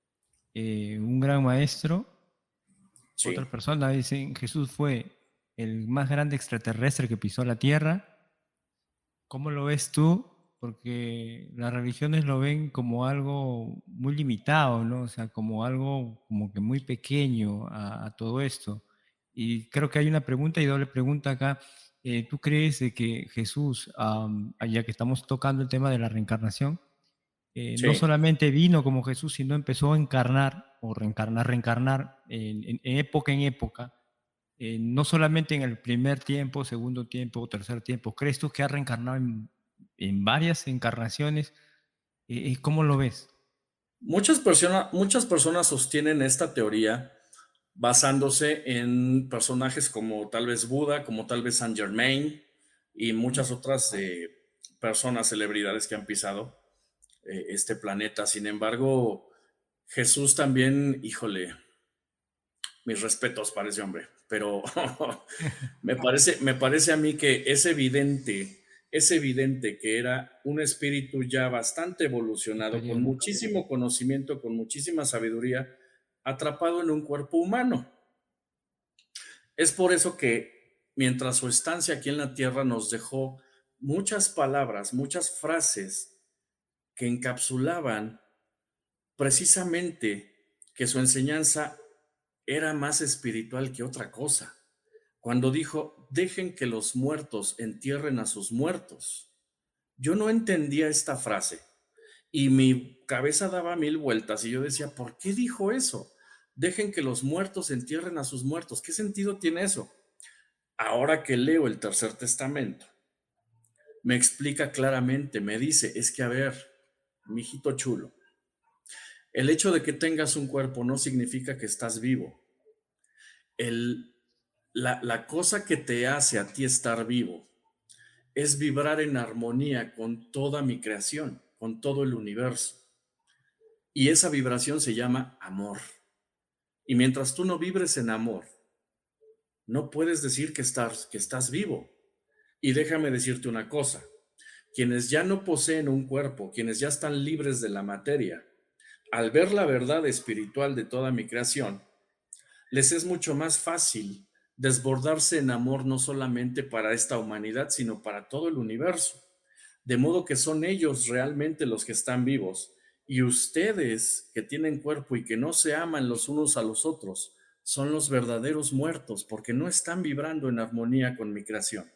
un gran maestro, Sí. otras personas dicen Jesús fue el más grande extraterrestre que pisó la Tierra. ¿Cómo lo ves tú? Porque las religiones lo ven como algo muy limitado, ¿no? O sea, como algo como que muy pequeño a todo esto. Y creo que hay una pregunta y doble pregunta acá. ¿Tú crees de que Jesús, ya que estamos tocando el tema de la reencarnación, no Sí. solamente vino como Jesús, sino empezó a encarnar o reencarnar en época, no solamente en el primer tiempo, segundo tiempo o tercer tiempo? ¿Crees tú que ha reencarnado en varias encarnaciones? ¿Cómo lo ves? Muchas personas sostienen esta teoría basándose en personajes como tal vez Buda, como tal vez Saint Germain y muchas otras personas, celebridades que han pisado este planeta. Sin embargo, Jesús también, híjole, Mis respetos para ese hombre, pero me parece a mí que es evidente que era un espíritu ya bastante evolucionado, con Superior. muchísimo conocimiento, con muchísima sabiduría, atrapado en un cuerpo humano. Es por eso que mientras su estancia aquí en la tierra nos dejó muchas palabras, muchas frases que encapsulaban precisamente que su enseñanza era más espiritual que otra cosa. Cuando dijo, dejen que los muertos entierren a sus muertos. Yo no entendía esta frase y mi cabeza daba mil vueltas y yo decía, ¿por qué dijo eso? Dejen que los muertos entierren a sus muertos. ¿Qué sentido tiene eso? Ahora que leo el Tercer Testamento, me explica claramente, me dice, es que a ver, mijito chulo, el hecho de que tengas un cuerpo no significa que estás vivo. El, la cosa que te hace a ti estar vivo es vibrar en armonía con toda mi creación, con todo el universo. Y esa vibración se llama amor. Y mientras tú no vibres en amor, no puedes decir que estás vivo. Y déjame decirte una cosa, quienes ya no poseen un cuerpo, quienes ya están libres de la materia, al ver la verdad espiritual de toda mi creación, les es mucho más fácil desbordarse en amor no solamente para esta humanidad, sino para todo el universo. De modo que son ellos realmente los que están vivos. Y ustedes que tienen cuerpo y que no se aman los unos a los otros, son los verdaderos muertos porque no están vibrando en armonía con mi creación.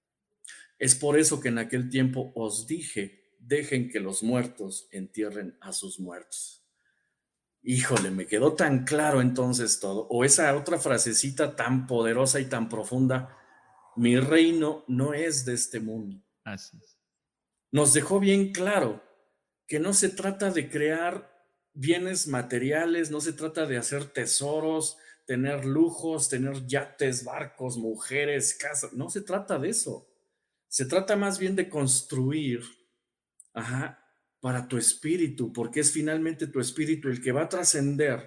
Es por eso que en aquel tiempo os dije, dejen que los muertos entierren a sus muertos. Híjole, me quedó tan claro entonces todo. O esa otra frasecita tan poderosa y tan profunda, mi reino no es de este mundo. Así es. Nos dejó bien claro que no se trata de crear bienes materiales, no se trata de hacer tesoros, tener lujos, tener yates, barcos, mujeres, casas, no se trata de eso. Se trata más bien de construir, ajá, para tu espíritu, porque es finalmente tu espíritu el que va a trascender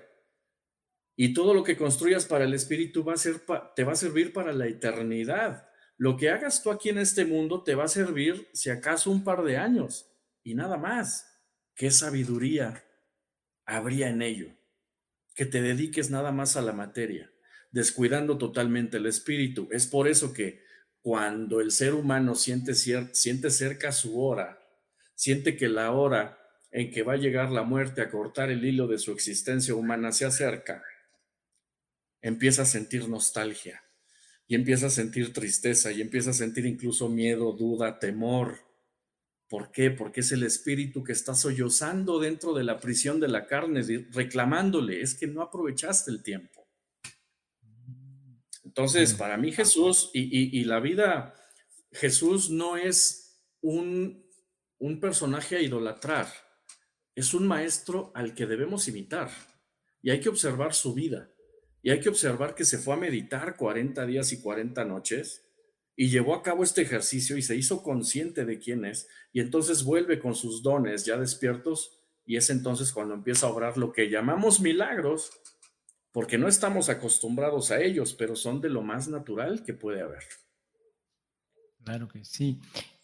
y todo lo que construyas para el espíritu te va a servir para la eternidad. Lo que hagas tú aquí en este mundo te va a servir si acaso un par de años y nada más. ¿Qué sabiduría habría en ello? Que te dediques nada más a la materia, descuidando totalmente el espíritu. Es por eso que cuando el ser humano siente cerca su hora, siente que la hora en que va a llegar la muerte a cortar el hilo de su existencia humana se acerca, empieza a sentir nostalgia y empieza a sentir tristeza y empieza a sentir incluso miedo, duda, temor. ¿Por qué? Porque es el espíritu que está sollozando dentro de la prisión de la carne, reclamándole, es que no aprovechaste el tiempo. Entonces, Bueno, para mí Jesús y la vida, Jesús no es un personaje a idolatrar, es un maestro al que debemos imitar y hay que observar su vida y hay que observar que se fue a meditar 40 días y 40 noches y llevó a cabo este ejercicio y se hizo consciente de quién es y entonces vuelve con sus dones ya despiertos y es entonces cuando empieza a obrar lo que llamamos milagros porque no estamos acostumbrados a ellos, pero son de lo más natural que puede haber. claro que sí.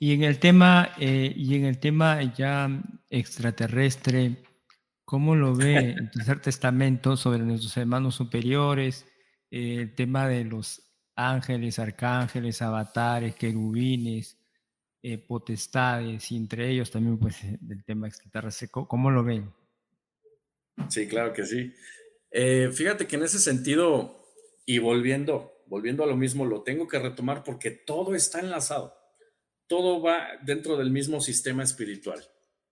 Y en el tema ya extraterrestre, ¿cómo lo ve el Tercer Testamento sobre nuestros hermanos superiores? El tema de los ángeles, arcángeles, avatares, querubines, potestades, y entre ellos también pues del tema extraterrestre. ¿Cómo lo ven? Sí, claro que sí. Fíjate que en ese sentido, y volviendo a lo mismo, lo tengo que retomar porque todo está enlazado, todo va dentro del mismo sistema espiritual.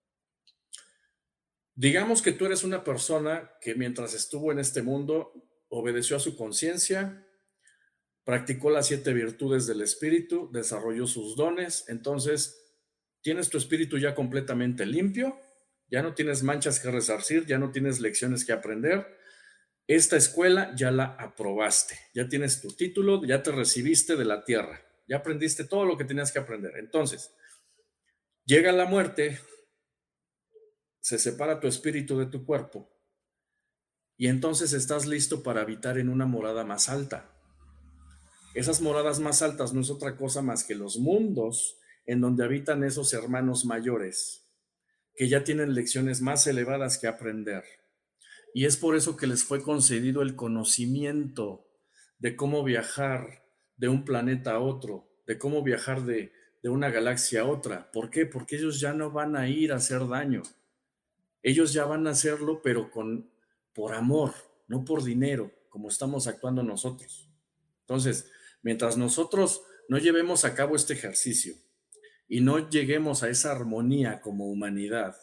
Digamos que tú eres una persona que mientras estuvo en este mundo obedeció a su conciencia, practicó las 7 virtudes del espíritu, desarrolló sus dones, entonces tienes tu espíritu ya completamente limpio, ya no tienes manchas que resarcir, ya no tienes lecciones que aprender. Esta escuela ya la aprobaste, ya tienes tu título, ya te recibiste de la tierra, ya aprendiste todo lo que tenías que aprender. Entonces, llega la muerte, se separa tu espíritu de tu cuerpo y entonces estás listo para habitar en una morada más alta. Esas moradas más altas no es otra cosa más que los mundos en donde habitan esos hermanos mayores, que ya tienen lecciones más elevadas que aprender. Y es por eso que les fue concedido el conocimiento de cómo viajar de un planeta a otro, de cómo viajar de una galaxia a otra. ¿Por qué? Porque ellos ya no van a ir a hacer daño. Ellos ya van a hacerlo, pero por amor, no por dinero, como estamos actuando nosotros. Entonces, mientras nosotros no llevemos a cabo este ejercicio y no lleguemos a esa armonía como humanidad,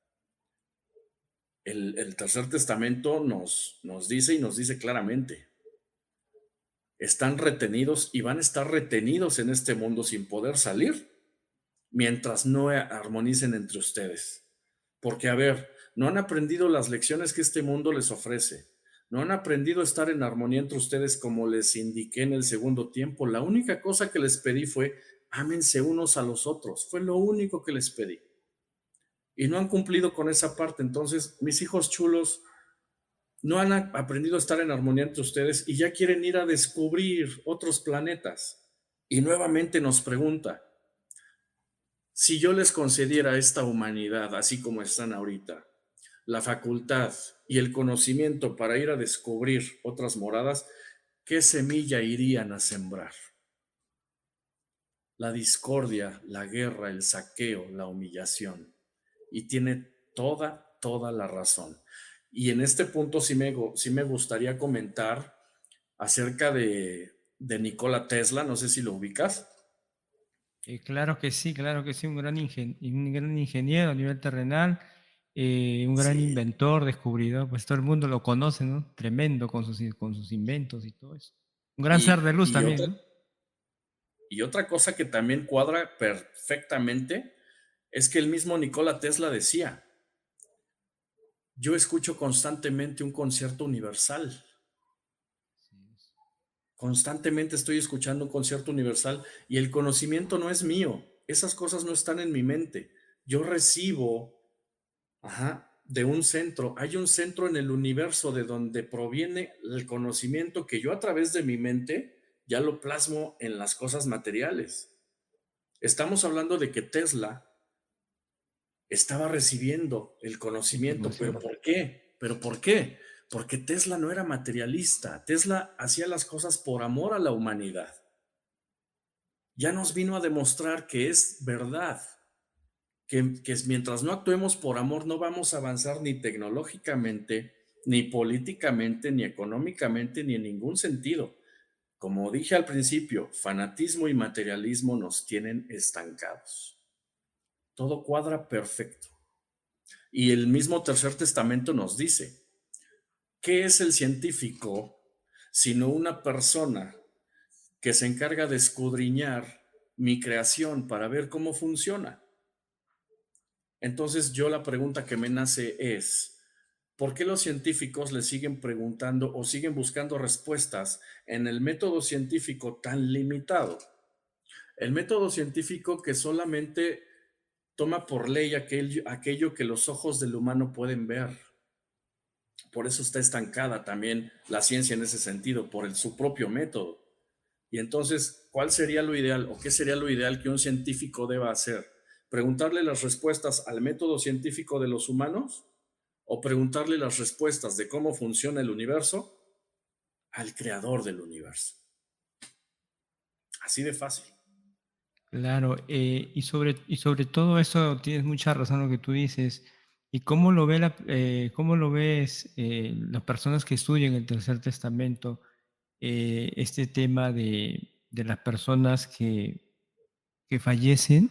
el tercer testamento nos dice y nos dice claramente, están retenidos y van a estar retenidos en este mundo sin poder salir mientras no armonicen entre ustedes. Porque, a ver, no han aprendido las lecciones que este mundo les ofrece. No han aprendido a estar en armonía entre ustedes como les indiqué en el segundo tiempo. La única cosa que les pedí fue, ámense unos a los otros. Fue lo único que les pedí. Y no han cumplido con esa parte. Entonces, mis hijos chulos no han aprendido a estar en armonía entre ustedes y ya quieren ir a descubrir otros planetas. Y nuevamente nos pregunta, si yo les concediera a esta humanidad, así como están ahorita, la facultad y el conocimiento para ir a descubrir otras moradas, ¿qué semilla irían a sembrar? La discordia, la guerra, el saqueo, la humillación. Y tiene toda la razón. Y en este punto sí me gustaría comentar acerca de Nikola Tesla, no sé si lo ubicas. Claro que sí, un gran ingeniero a nivel terrenal, un gran Sí, inventor, descubridor, pues todo el mundo lo conoce, ¿no? Tremendo con sus inventos y todo eso. Un gran ser de y, luz y también, otra, ¿no? y otra cosa que también cuadra perfectamente es que el mismo Nikola Tesla decía, yo escucho constantemente un concierto universal. Constantemente estoy escuchando un concierto universal y el conocimiento no es mío. Esas cosas no están en mi mente. Yo recibo, de un centro. Hay un centro en el universo de donde proviene el conocimiento que yo a través de mi mente ya lo plasmo en las cosas materiales. Estamos hablando de que Tesla estaba recibiendo el conocimiento, pero Información. ¿por qué? ¿Pero por qué? Porque Tesla no era materialista. Tesla hacía las cosas por amor a la humanidad. Ya nos vino a demostrar que es verdad, que mientras no actuemos por amor no vamos a avanzar ni tecnológicamente, ni políticamente, ni económicamente, ni en ningún sentido. Como dije al principio, fanatismo y materialismo nos tienen estancados. Todo cuadra perfecto. Y el mismo Tercer Testamento nos dice, ¿qué es el científico sino una persona que se encarga de escudriñar mi creación para ver cómo funciona? Entonces yo la pregunta que me nace es, ¿por qué los científicos le siguen preguntando o siguen buscando respuestas en el método científico tan limitado? El método científico que solamente toma por ley aquello que los ojos del humano pueden ver. Por eso está estancada también la ciencia en ese sentido, por su propio método. Y entonces, ¿cuál sería lo ideal o qué sería lo ideal que un científico deba hacer? ¿Preguntarle las respuestas al método científico de los humanos o preguntarle las respuestas de cómo funciona el universo al creador del universo? Así de fácil. Claro, y sobre todo eso tienes mucha razón lo que tú dices. ¿Y cómo lo cómo lo ves las personas que estudian el Tercer Testamento, este tema de las personas que fallecen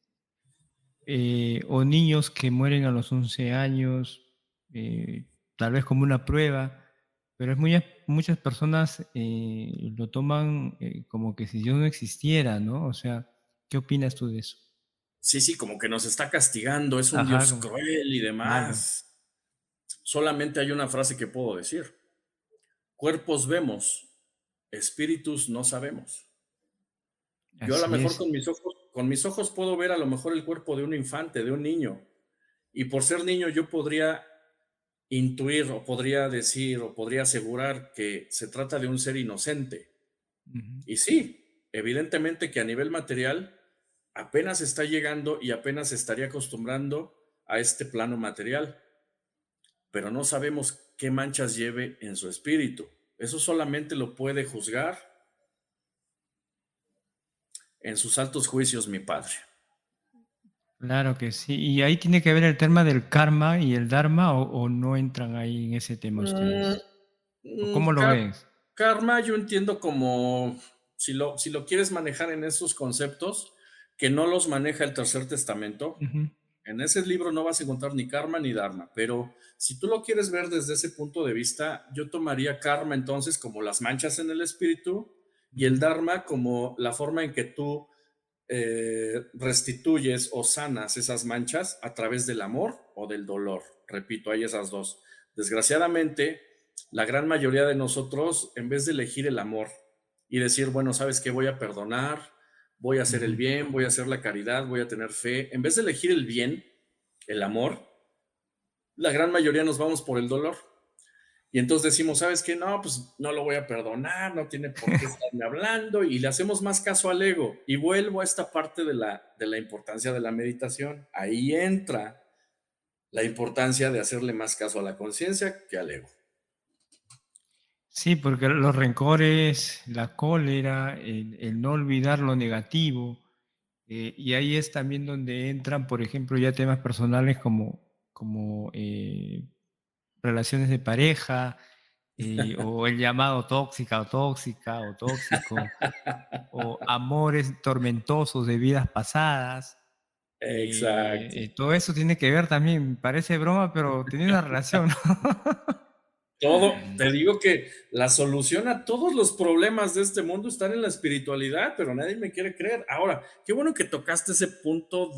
o niños que mueren a los 11 años, tal vez como una prueba, pero muchas personas lo toman como que si Dios no existiera, ¿no? O sea, ¿qué opinas tú de eso? Sí, sí, como que nos está castigando, es un Ajá, Dios como cruel y malo. demás. Solamente hay una frase que puedo decir. Cuerpos vemos, espíritus no sabemos. Yo a lo Así mejor es. con mis ojos puedo ver a lo mejor el cuerpo de un infante, de un niño, y por ser niño yo podría intuir o podría decir o podría asegurar que se trata de un ser inocente. Ujú. Y sí, evidentemente que a nivel material apenas está llegando y apenas se estaría acostumbrando a este plano material, pero no sabemos qué manchas lleve en su espíritu. Eso solamente lo puede juzgar en sus altos juicios mi padre. Claro que sí. ¿Y ahí tiene que ver el tema del karma y el dharma o no entran ahí en ese tema Mm, ustedes? ¿O cómo lo ves? Karma yo entiendo como, si lo quieres manejar en esos conceptos, que no los maneja el Tercer Testamento. Ujú, En ese libro no vas a encontrar ni karma ni dharma, pero si tú lo quieres ver desde ese punto de vista, yo tomaría karma entonces como las manchas en el espíritu y el ujú. dharma como la forma en que tú restituyes o sanas esas manchas a través del amor o del dolor. Repito, hay esas dos. Desgraciadamente, la gran mayoría de nosotros, en vez de elegir el amor y decir, bueno, sabes que voy a perdonar, voy a hacer el Ujú. bien, voy a hacer la caridad, voy a tener fe, en vez de elegir el bien, el amor, la gran mayoría nos vamos por el dolor. Y entonces decimos, ¿sabes qué? No, pues no lo voy a perdonar, no tiene por qué estarme hablando y le hacemos más caso al ego. Y vuelvo a esta parte de la importancia de la meditación. Ahí entra la importancia de hacerle más caso a la conciencia que al ego. Sí, porque los rencores, la cólera, el no olvidar lo negativo, y ahí es también donde entran, por ejemplo, ya temas personales como relaciones de pareja, o el llamado tóxica o tóxica o tóxico, o amores tormentosos de vidas pasadas. Exacto. Todo eso tiene que ver también, parece broma, pero tiene una relación, ¿no? Todo, te digo que la solución a todos los problemas de este mundo están en la espiritualidad, pero nadie me quiere creer. Ahora, qué bueno que tocaste ese punto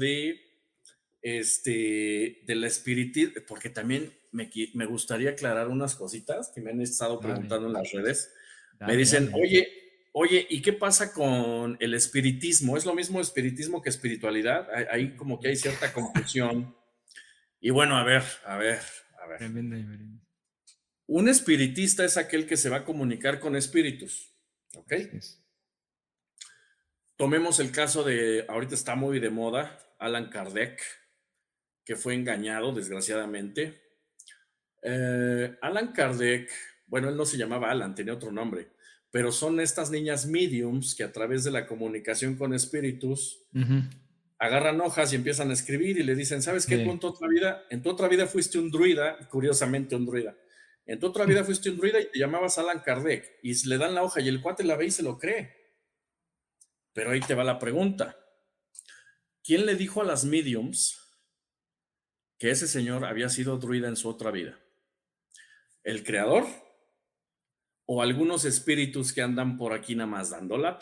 de la espiritismo, porque también me gustaría aclarar unas cositas que me han estado Dale, preguntando en las redes. Me dale, dicen, dale. oye, ¿y qué pasa con el espiritismo? ¿Es lo mismo espiritismo que espiritualidad? Ahí como que hay cierta confusión. Y bueno, a ver. Tremenda diferencia. Un espiritista es aquel que se va a comunicar con espíritus, ¿ok? Así es. Tomemos el caso de, ahorita está muy de moda, Alan Kardec, que fue engañado, desgraciadamente. Alan Kardec, bueno, él no se llamaba Alan, tenía otro nombre, pero son estas niñas mediums que a través de la comunicación con espíritus Ujú. agarran hojas y empiezan a escribir y le dicen, ¿sabes qué? Tú Sí. en tu otra vida fuiste un druida, curiosamente un druida. En tu otra vida fuiste un druida y te llamabas Alan Kardec. Y le dan la hoja y el cuate la ve y se lo cree. Pero ahí te va la pregunta. ¿Quién le dijo a las mediums que ese señor había sido druida en su otra vida? ¿El creador o algunos espíritus que andan por aquí nada más dando lata?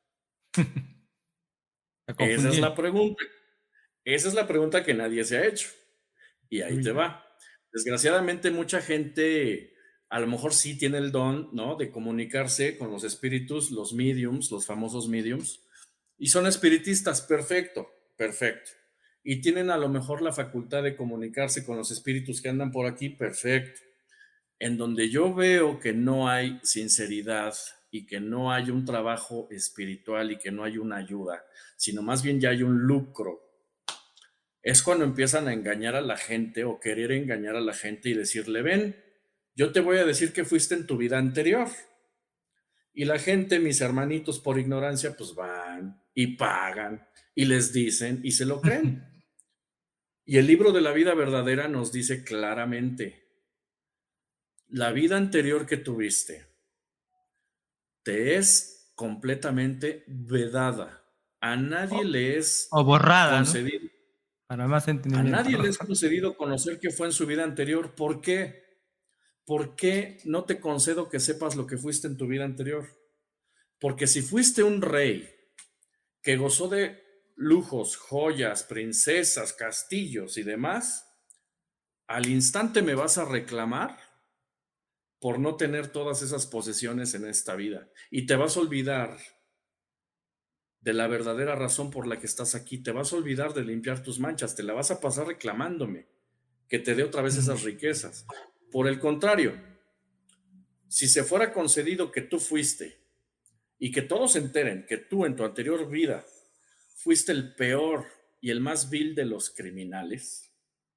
La Esa es confundí. la pregunta. Esa es la pregunta que nadie se ha hecho. Y ahí te Uy. va. Desgraciadamente, mucha gente a lo mejor sí tiene el don, ¿no? De comunicarse con los espíritus, los mediums, los famosos mediums, y son espiritistas, perfecto, perfecto. Y tienen a lo mejor la facultad de comunicarse con los espíritus que andan por aquí, perfecto. En donde yo veo que no hay sinceridad y que no hay un trabajo espiritual y que no hay una ayuda, sino más bien ya hay un lucro, es cuando empiezan a engañar a la gente o querer engañar a la gente y decirle, ven, yo te voy a decir que fuiste en tu vida anterior. Y la gente, mis hermanitos, por ignorancia, pues van y pagan y les dicen y se lo creen. Y el libro de la vida verdadera nos dice claramente, la vida anterior que tuviste te es completamente vedada. A O, nadie le es o borrada, ¿no? concedido. Para más A entendimiento. nadie le es concedido conocer qué fue en su vida anterior. ¿Por qué? ¿Por qué no te concedo que sepas lo que fuiste en tu vida anterior? Porque si fuiste un rey que gozó de lujos, joyas, princesas, castillos y demás, al instante me vas a reclamar por no tener todas esas posesiones en esta vida. Y te vas a olvidar de la verdadera razón por la que estás aquí. Te vas a olvidar de limpiar tus manchas. Te la vas a pasar reclamándome que te dé otra vez esas riquezas. Por el contrario, si se fuera concedido que tú fuiste y que todos se enteren que tú en tu anterior vida fuiste el peor y el más vil de los criminales,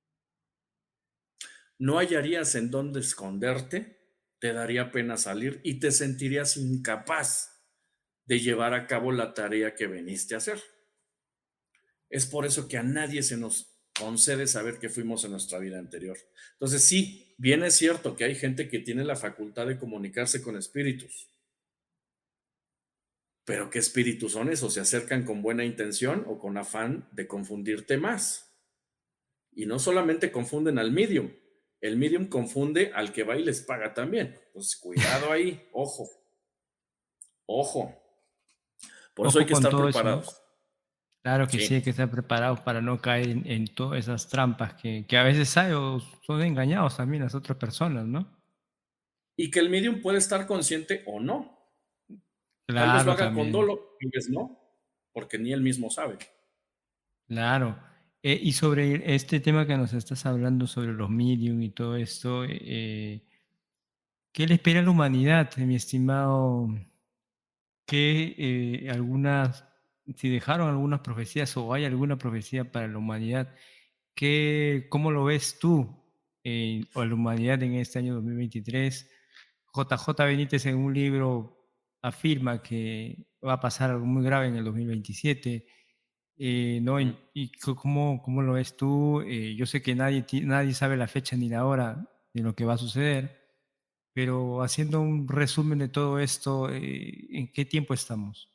no hallarías en dónde esconderte, te daría pena salir y te sentirías incapaz de llevar a cabo la tarea que veniste a hacer. Es por eso que a nadie se nos concede saber que fuimos en nuestra vida anterior. Entonces, sí, bien es cierto que hay gente que tiene la facultad de comunicarse con espíritus, pero ¿qué espíritus son esos? ¿Se acercan con buena intención o con afán de confundirte más? Y no solamente confunden al medium, el medium confunde al que va y les paga también. Entonces, cuidado ahí, ojo, ojo. Por eso hay Ojo que con estar todo eso, ¿no? preparados. Claro que sí, hay Sí. que estar preparados para no caer en todas esas trampas que a veces hay o son engañados también las otras personas, ¿no? Y que el medium puede estar consciente o no. Tal vez lo Claro, haga con también, dolo, tal vez no, porque ni él mismo sabe. claro. Y sobre este tema que nos estás hablando sobre los medium y todo esto, ¿qué le espera a la humanidad, mi estimado? Que si dejaron algunas profecías o hay alguna profecía para la humanidad, ¿cómo lo ves tú o la humanidad en este año 2023? JJ Benítez en un libro afirma que va a pasar algo muy grave en el 2027. ¿No? Ujú. ¿Cómo lo ves tú? Yo sé que nadie sabe la fecha ni la hora de lo que va a suceder, pero haciendo un resumen de todo esto, ¿en qué tiempo estamos?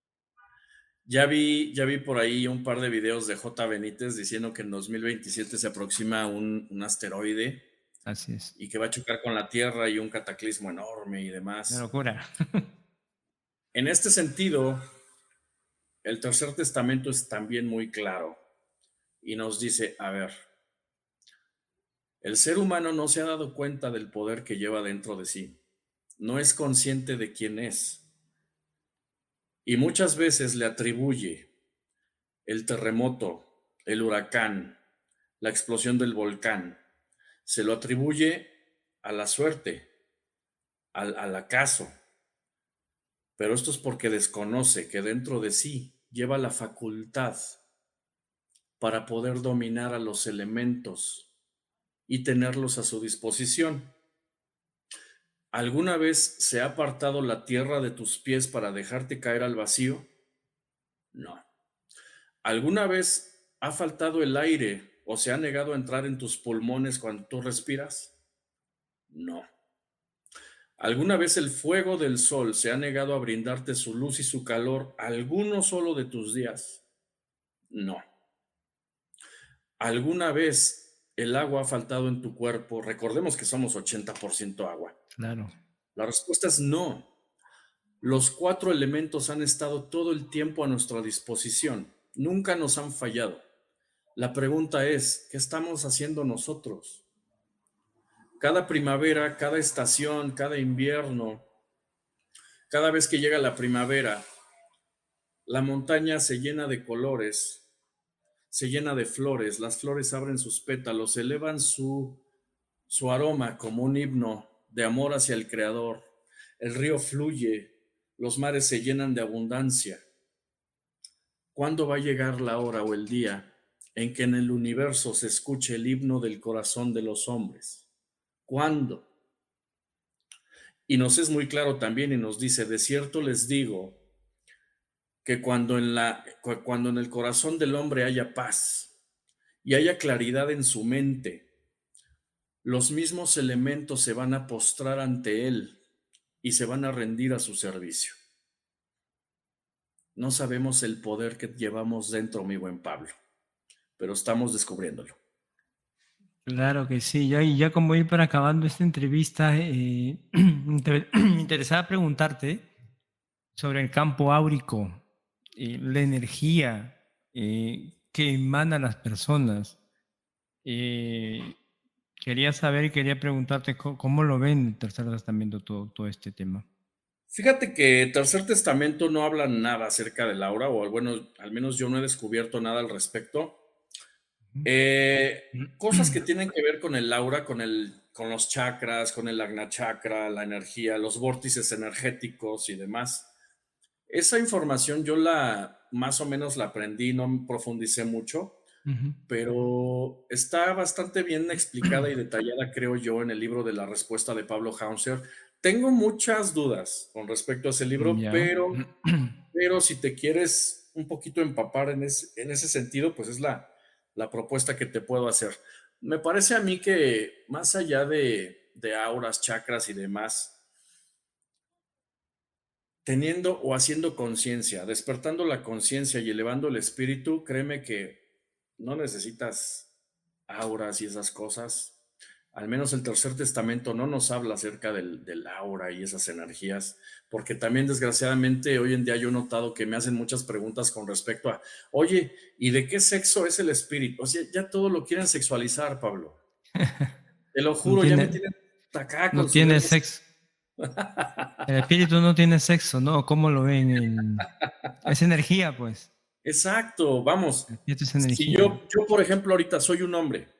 Ya vi por ahí un par de videos de J. Benítez diciendo que en 2027 se aproxima un asteroide Así es. y que va a chocar con la Tierra y un cataclismo enorme y Una demás. locura. En este sentido, el Tercer Testamento es también muy claro y nos dice, a ver, el ser humano no se ha dado cuenta del poder que lleva dentro de sí, no es consciente de quién es y muchas veces le atribuye el terremoto, el huracán, la explosión del volcán, se lo atribuye a la suerte, al acaso, pero esto es porque desconoce que dentro de sí lleva la facultad para poder dominar a los elementos y tenerlos a su disposición. ¿Alguna vez se ha apartado la tierra de tus pies para dejarte caer al vacío? No. ¿Alguna vez ha faltado el aire o se ha negado a entrar en tus pulmones cuando tú respiras? No. ¿Alguna vez el fuego del sol se ha negado a brindarte su luz y su calor alguno solo de tus días? No. ¿Alguna vez el agua ha faltado en tu cuerpo? Recordemos que somos 80% agua. Claro. La respuesta es no. Los cuatro elementos han estado todo el tiempo a nuestra disposición. Nunca nos han fallado. La pregunta es, ¿qué estamos haciendo nosotros? Cada primavera, cada estación, cada invierno, cada vez que llega la primavera, la montaña se llena de colores, se llena de flores, las flores abren sus pétalos, elevan su aroma como un himno de amor hacia el Creador. El río fluye, los mares se llenan de abundancia. ¿Cuándo va a llegar la hora o el día en que en el universo se escuche el himno del corazón de los hombres? ¿Cuándo? Y nos es muy claro también y nos dice, de cierto les digo que cuando en el corazón del hombre haya paz y haya claridad en su mente, los mismos elementos se van a postrar ante él y se van a rendir a su servicio. No sabemos el poder que llevamos dentro, mi buen Pablo, pero estamos descubriéndolo. Claro que sí. Ya como ir para acabando esta entrevista, me interesaba preguntarte sobre el campo áurico, la energía que emanan las personas. Eh, Quería saber y quería preguntarte cómo lo ven el Tercer Testamento todo este tema. Fíjate que Tercer Testamento no habla nada acerca del aura, o bueno, al menos yo no he descubierto nada al respecto. Cosas que tienen que ver con el aura, con los chakras, con el Agna chakra, la energía, los vórtices energéticos y demás. Esa información yo más o menos la aprendí, no profundicé mucho, Ujú. pero está bastante bien explicada y detallada, creo yo, en el libro de la respuesta de Pablo Hauser. Tengo muchas dudas con respecto a ese libro, Ya. pero si te quieres un poquito empapar en ese sentido, pues es la propuesta que te puedo hacer. Me parece a mí que más allá de auras, chakras y demás, teniendo o haciendo conciencia, despertando la conciencia y elevando el espíritu, créeme que no necesitas auras y esas cosas. Al menos el Tercer Testamento no nos habla acerca del aura y esas energías, porque también desgraciadamente hoy en día yo he notado que me hacen muchas preguntas con respecto a, oye, ¿y de qué sexo es el espíritu? O sea, ya todo lo quieren sexualizar, Pablo. Te lo No juro, ya me tiene, tienen acá no con su tiene dedo. sexo. El espíritu no tiene sexo, ¿no? ¿Cómo lo ven? Es energía, pues. Exacto, vamos. El espíritu es Si energía. yo, por ejemplo, ahorita soy un hombre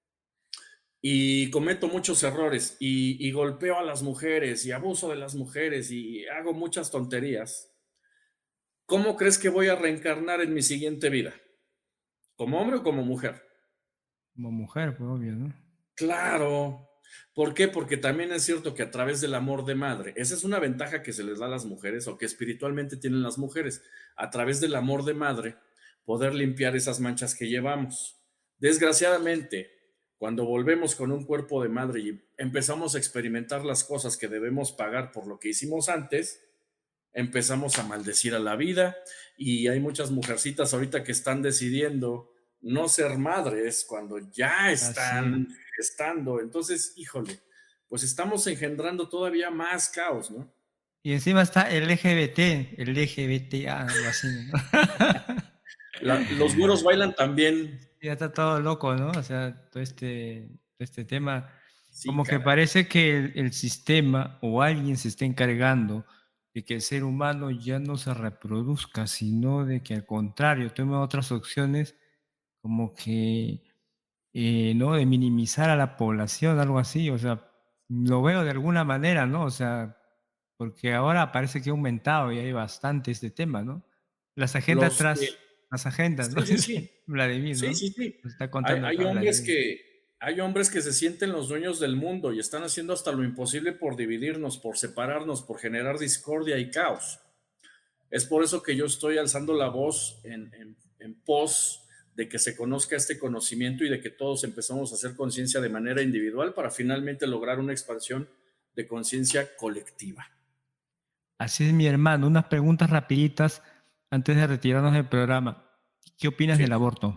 y cometo muchos errores y golpeo a las mujeres y abuso de las mujeres y hago muchas tonterías, ¿cómo crees que voy a reencarnar en mi siguiente vida? ¿Como hombre o como mujer? Como mujer, pues obvio, ¿no? Claro. ¿Por qué? Porque también es cierto que a través del amor de madre, esa es una ventaja que se les da a las mujeres o que espiritualmente tienen las mujeres, a través del amor de madre, poder limpiar esas manchas que llevamos. Desgraciadamente, cuando volvemos con un cuerpo de madre y empezamos a experimentar las cosas que debemos pagar por lo que hicimos antes, empezamos a maldecir a la vida y hay muchas mujercitas ahorita que están decidiendo no ser madres cuando ya Así. están gestando. Entonces, híjole, pues estamos engendrando todavía más caos, ¿no? Y encima está el LGBT, el LGBTA, algo así, ¿no? Los güeros bailan también. Ya está todo loco, ¿no? O sea, todo este tema, Sí, como que caray. parece que el sistema o alguien se está encargando de que el ser humano ya no se reproduzca, sino de que al contrario tome otras opciones como que, ¿no? De minimizar a la población, algo así, o sea, lo veo de alguna manera, ¿no? O sea, porque ahora parece que ha aumentado y hay bastante este tema, ¿no? Las agendas Los tras, que, las agendas, ¿no? sí, sí, sí. Vladimir, Sí, ¿no? sí, sí. Nos está Hay, contando hay acá hombres Vladimir. que, hay hombres que se sienten los dueños del mundo y están haciendo hasta lo imposible por dividirnos, por separarnos, por generar discordia y caos. Es por eso que yo estoy alzando la voz en pos de que se conozca este conocimiento y de que todos empezamos a hacer conciencia de manera individual para finalmente lograr una expansión de conciencia colectiva. Así es, mi hermano. Unas preguntas rapiditas antes de retirarnos del programa. ¿Qué opinas Sí. del aborto?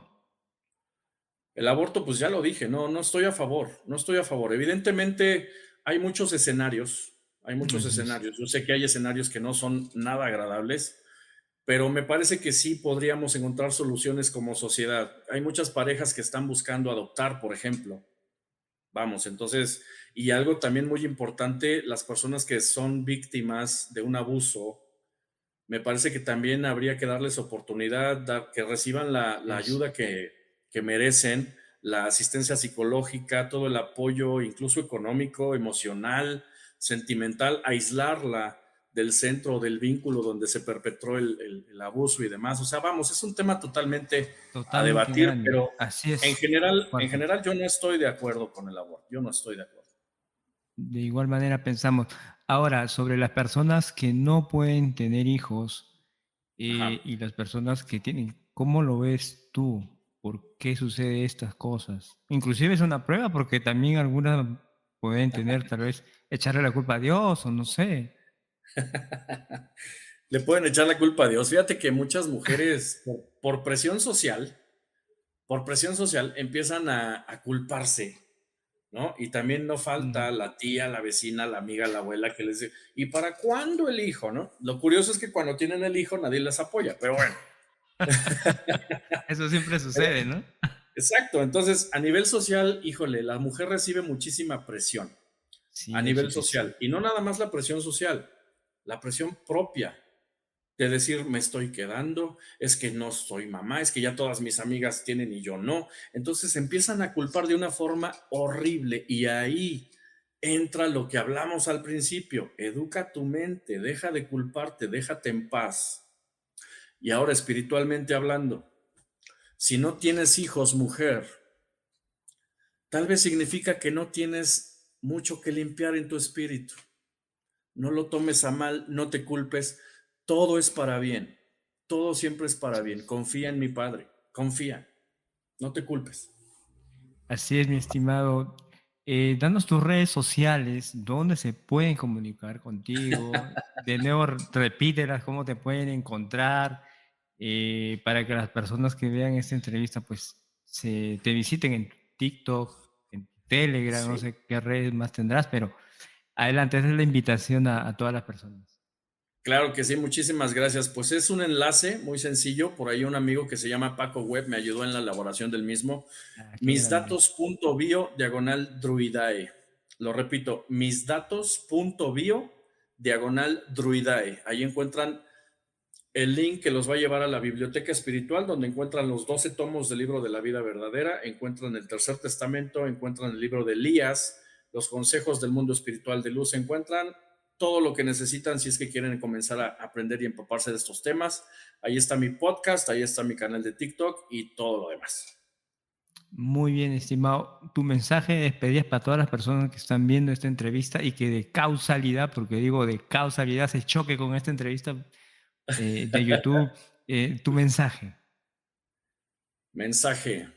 El aborto, pues ya lo dije, no estoy a favor, no estoy a favor. Evidentemente hay muchos escenarios, hay muchos Así es. escenarios. Yo sé que hay escenarios que no son nada agradables, pero me parece que sí podríamos encontrar soluciones como sociedad. Hay muchas parejas que están buscando adoptar, por ejemplo. Vamos, entonces, y algo también muy importante, las personas que son víctimas de un abuso, me parece que también habría que darles oportunidad, que reciban la Es ayuda que merecen, la asistencia psicológica, todo el apoyo, incluso económico, emocional, sentimental, aislarla del centro, del vínculo donde se perpetró el abuso y demás. O sea, vamos, es un tema totalmente a totalmente debatir, grande. pero Así en es. general, en Fuerte. general yo no estoy de acuerdo con el aborto. Yo no estoy de acuerdo. De igual manera pensamos. Ahora, sobre las personas que no pueden tener hijos Ajá. y las personas que tienen, ¿cómo lo ves tú? ¿Por qué sucede estas cosas? Inclusive es una prueba porque también algunas pueden tener, tal vez, echarle la culpa a Dios o no sé. Le pueden echar la culpa a Dios. Fíjate que muchas mujeres, por presión social, empiezan a culparse, ¿no? Y también no Ujú. falta la tía, la vecina, la amiga, la abuela que les dice, ¿y para cuándo el hijo, no? Lo curioso es que cuando tienen el hijo nadie les apoya, pero bueno. Eso siempre Pero, sucede, ¿no? exacto, entonces a nivel social, híjole, la mujer recibe muchísima presión Sí, a de hecho nivel que sí. social, y no nada más la presión social, la presión propia. de decir, me estoy quedando, es que no soy mamá, es que ya todas mis amigas tienen y yo no. Entonces empiezan a culpar de una forma horrible y ahí entra lo que hablamos al principio, educa tu mente, deja de culparte, déjate en paz. Y ahora espiritualmente hablando, si no tienes hijos, mujer, tal vez significa que no tienes mucho que limpiar en tu espíritu. No lo tomes a mal, no te culpes, todo es para bien, todo siempre es para bien. Confía en mi Padre, confía, no te culpes. Así es, mi estimado. Danos tus redes sociales, dónde se pueden comunicar contigo. De nuevo, repítelas, cómo te pueden encontrar, para que las personas que vean esta entrevista, pues, te visiten en TikTok, en Telegram, no Sí. sé qué redes más tendrás, pero adelante, esa es la invitación a todas las personas. Claro que sí, muchísimas gracias. Pues es un enlace muy sencillo. Por ahí un amigo que se llama Paco Web me ayudó en la elaboración del mismo. Ah, qué grande. Misdatos.bio/druidae. Lo repito, misdatos.bio/druidae. Ahí encuentran el link que los va a llevar a la biblioteca espiritual, donde encuentran los 12 tomos del libro de la vida verdadera, encuentran el tercer testamento, encuentran el libro de Elías, los consejos del mundo espiritual de luz, encuentran todo lo que necesitan si es que quieren comenzar a aprender y empaparse de estos temas. Ahí está mi podcast, ahí está mi canal de TikTok y todo lo demás. Muy bien, estimado. Tu mensaje de despedida es para todas las personas que están viendo esta entrevista y que de causalidad, porque digo de causalidad, se choque con esta entrevista de YouTube. Tu mensaje. Mensaje: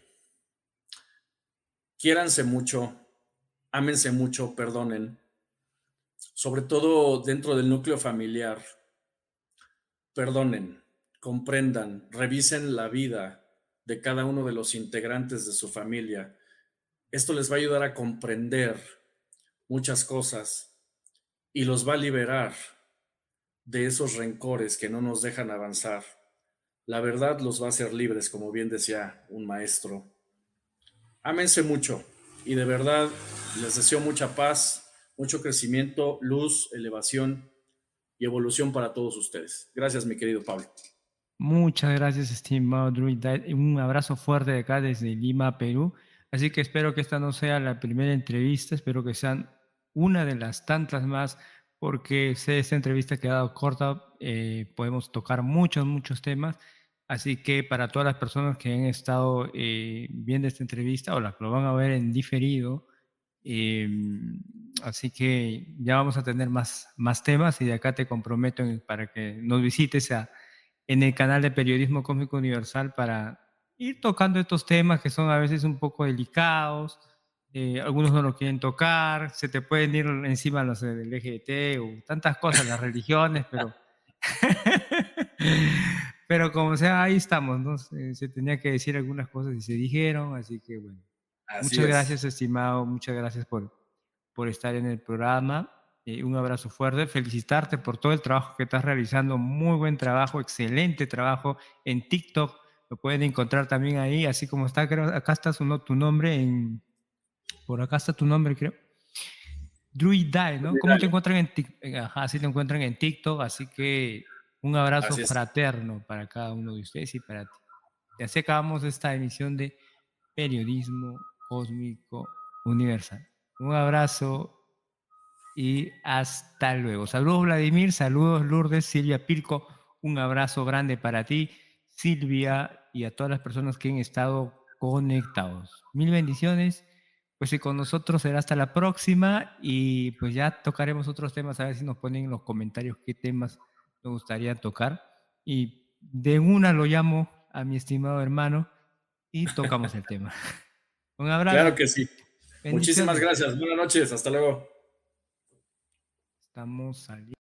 quiéranse mucho, ámense mucho, perdonen, sobre todo dentro del núcleo familiar. Perdonen, comprendan, revisen la vida de cada uno de los integrantes de su familia. Esto les va a ayudar a comprender muchas cosas y los va a liberar de esos rencores que no nos dejan avanzar. La verdad los va a hacer libres, como bien decía un maestro. Ámense mucho y de verdad les deseo mucha paz, mucho crecimiento, luz, elevación y evolución para todos ustedes. Gracias, mi querido Pablo. Muchas gracias, estimado Druid. Un abrazo fuerte de acá desde Lima, Perú. Así que espero que esta no sea la primera entrevista, espero que sean una de las tantas más, porque sé esta entrevista ha quedado corta, podemos tocar muchos, muchos temas. Así que para todas las personas que han estado viendo esta entrevista o las que lo van a ver en diferido, eh, así que ya vamos a tener más temas y de acá te comprometo para que nos visites en el canal de Periodismo Cósmico Universal para ir tocando estos temas que son a veces un poco delicados, algunos no lo quieren tocar, se te pueden ir encima los del LGBT o tantas cosas, las religiones, pero, pero como sea, ahí estamos, ¿no? Se tenía que decir algunas cosas y se dijeron, así que bueno. Así Muchas es. gracias, estimado, muchas gracias por estar en el programa. Un abrazo fuerte, felicitarte por todo el trabajo que estás realizando, muy buen trabajo, excelente trabajo en TikTok, lo pueden encontrar también ahí, así como está, creo, acá está tu nombre, por acá está tu nombre, creo. Druidai, ¿no? ¿Cómo te encuentran en TikTok? Ajá, así te encuentran en TikTok, así que un abrazo Así es. fraterno para cada uno de ustedes y para ti. Y así acabamos esta emisión de Periodismo Cósmico Universal. Un abrazo y hasta luego. Saludos Vladimir, saludos Lourdes, Silvia Pirco, un abrazo grande para ti, Silvia, y a todas las personas que han estado conectados. Mil bendiciones, pues y con nosotros será hasta la próxima y pues ya tocaremos otros temas, a ver si nos ponen en los comentarios qué temas nos gustaría tocar. Y de una lo llamo a mi estimado hermano y tocamos el tema. Un Claro abrazo, que sí. Muchísimas bendiciones. gracias. Buenas noches. Hasta luego. Estamos saliendo.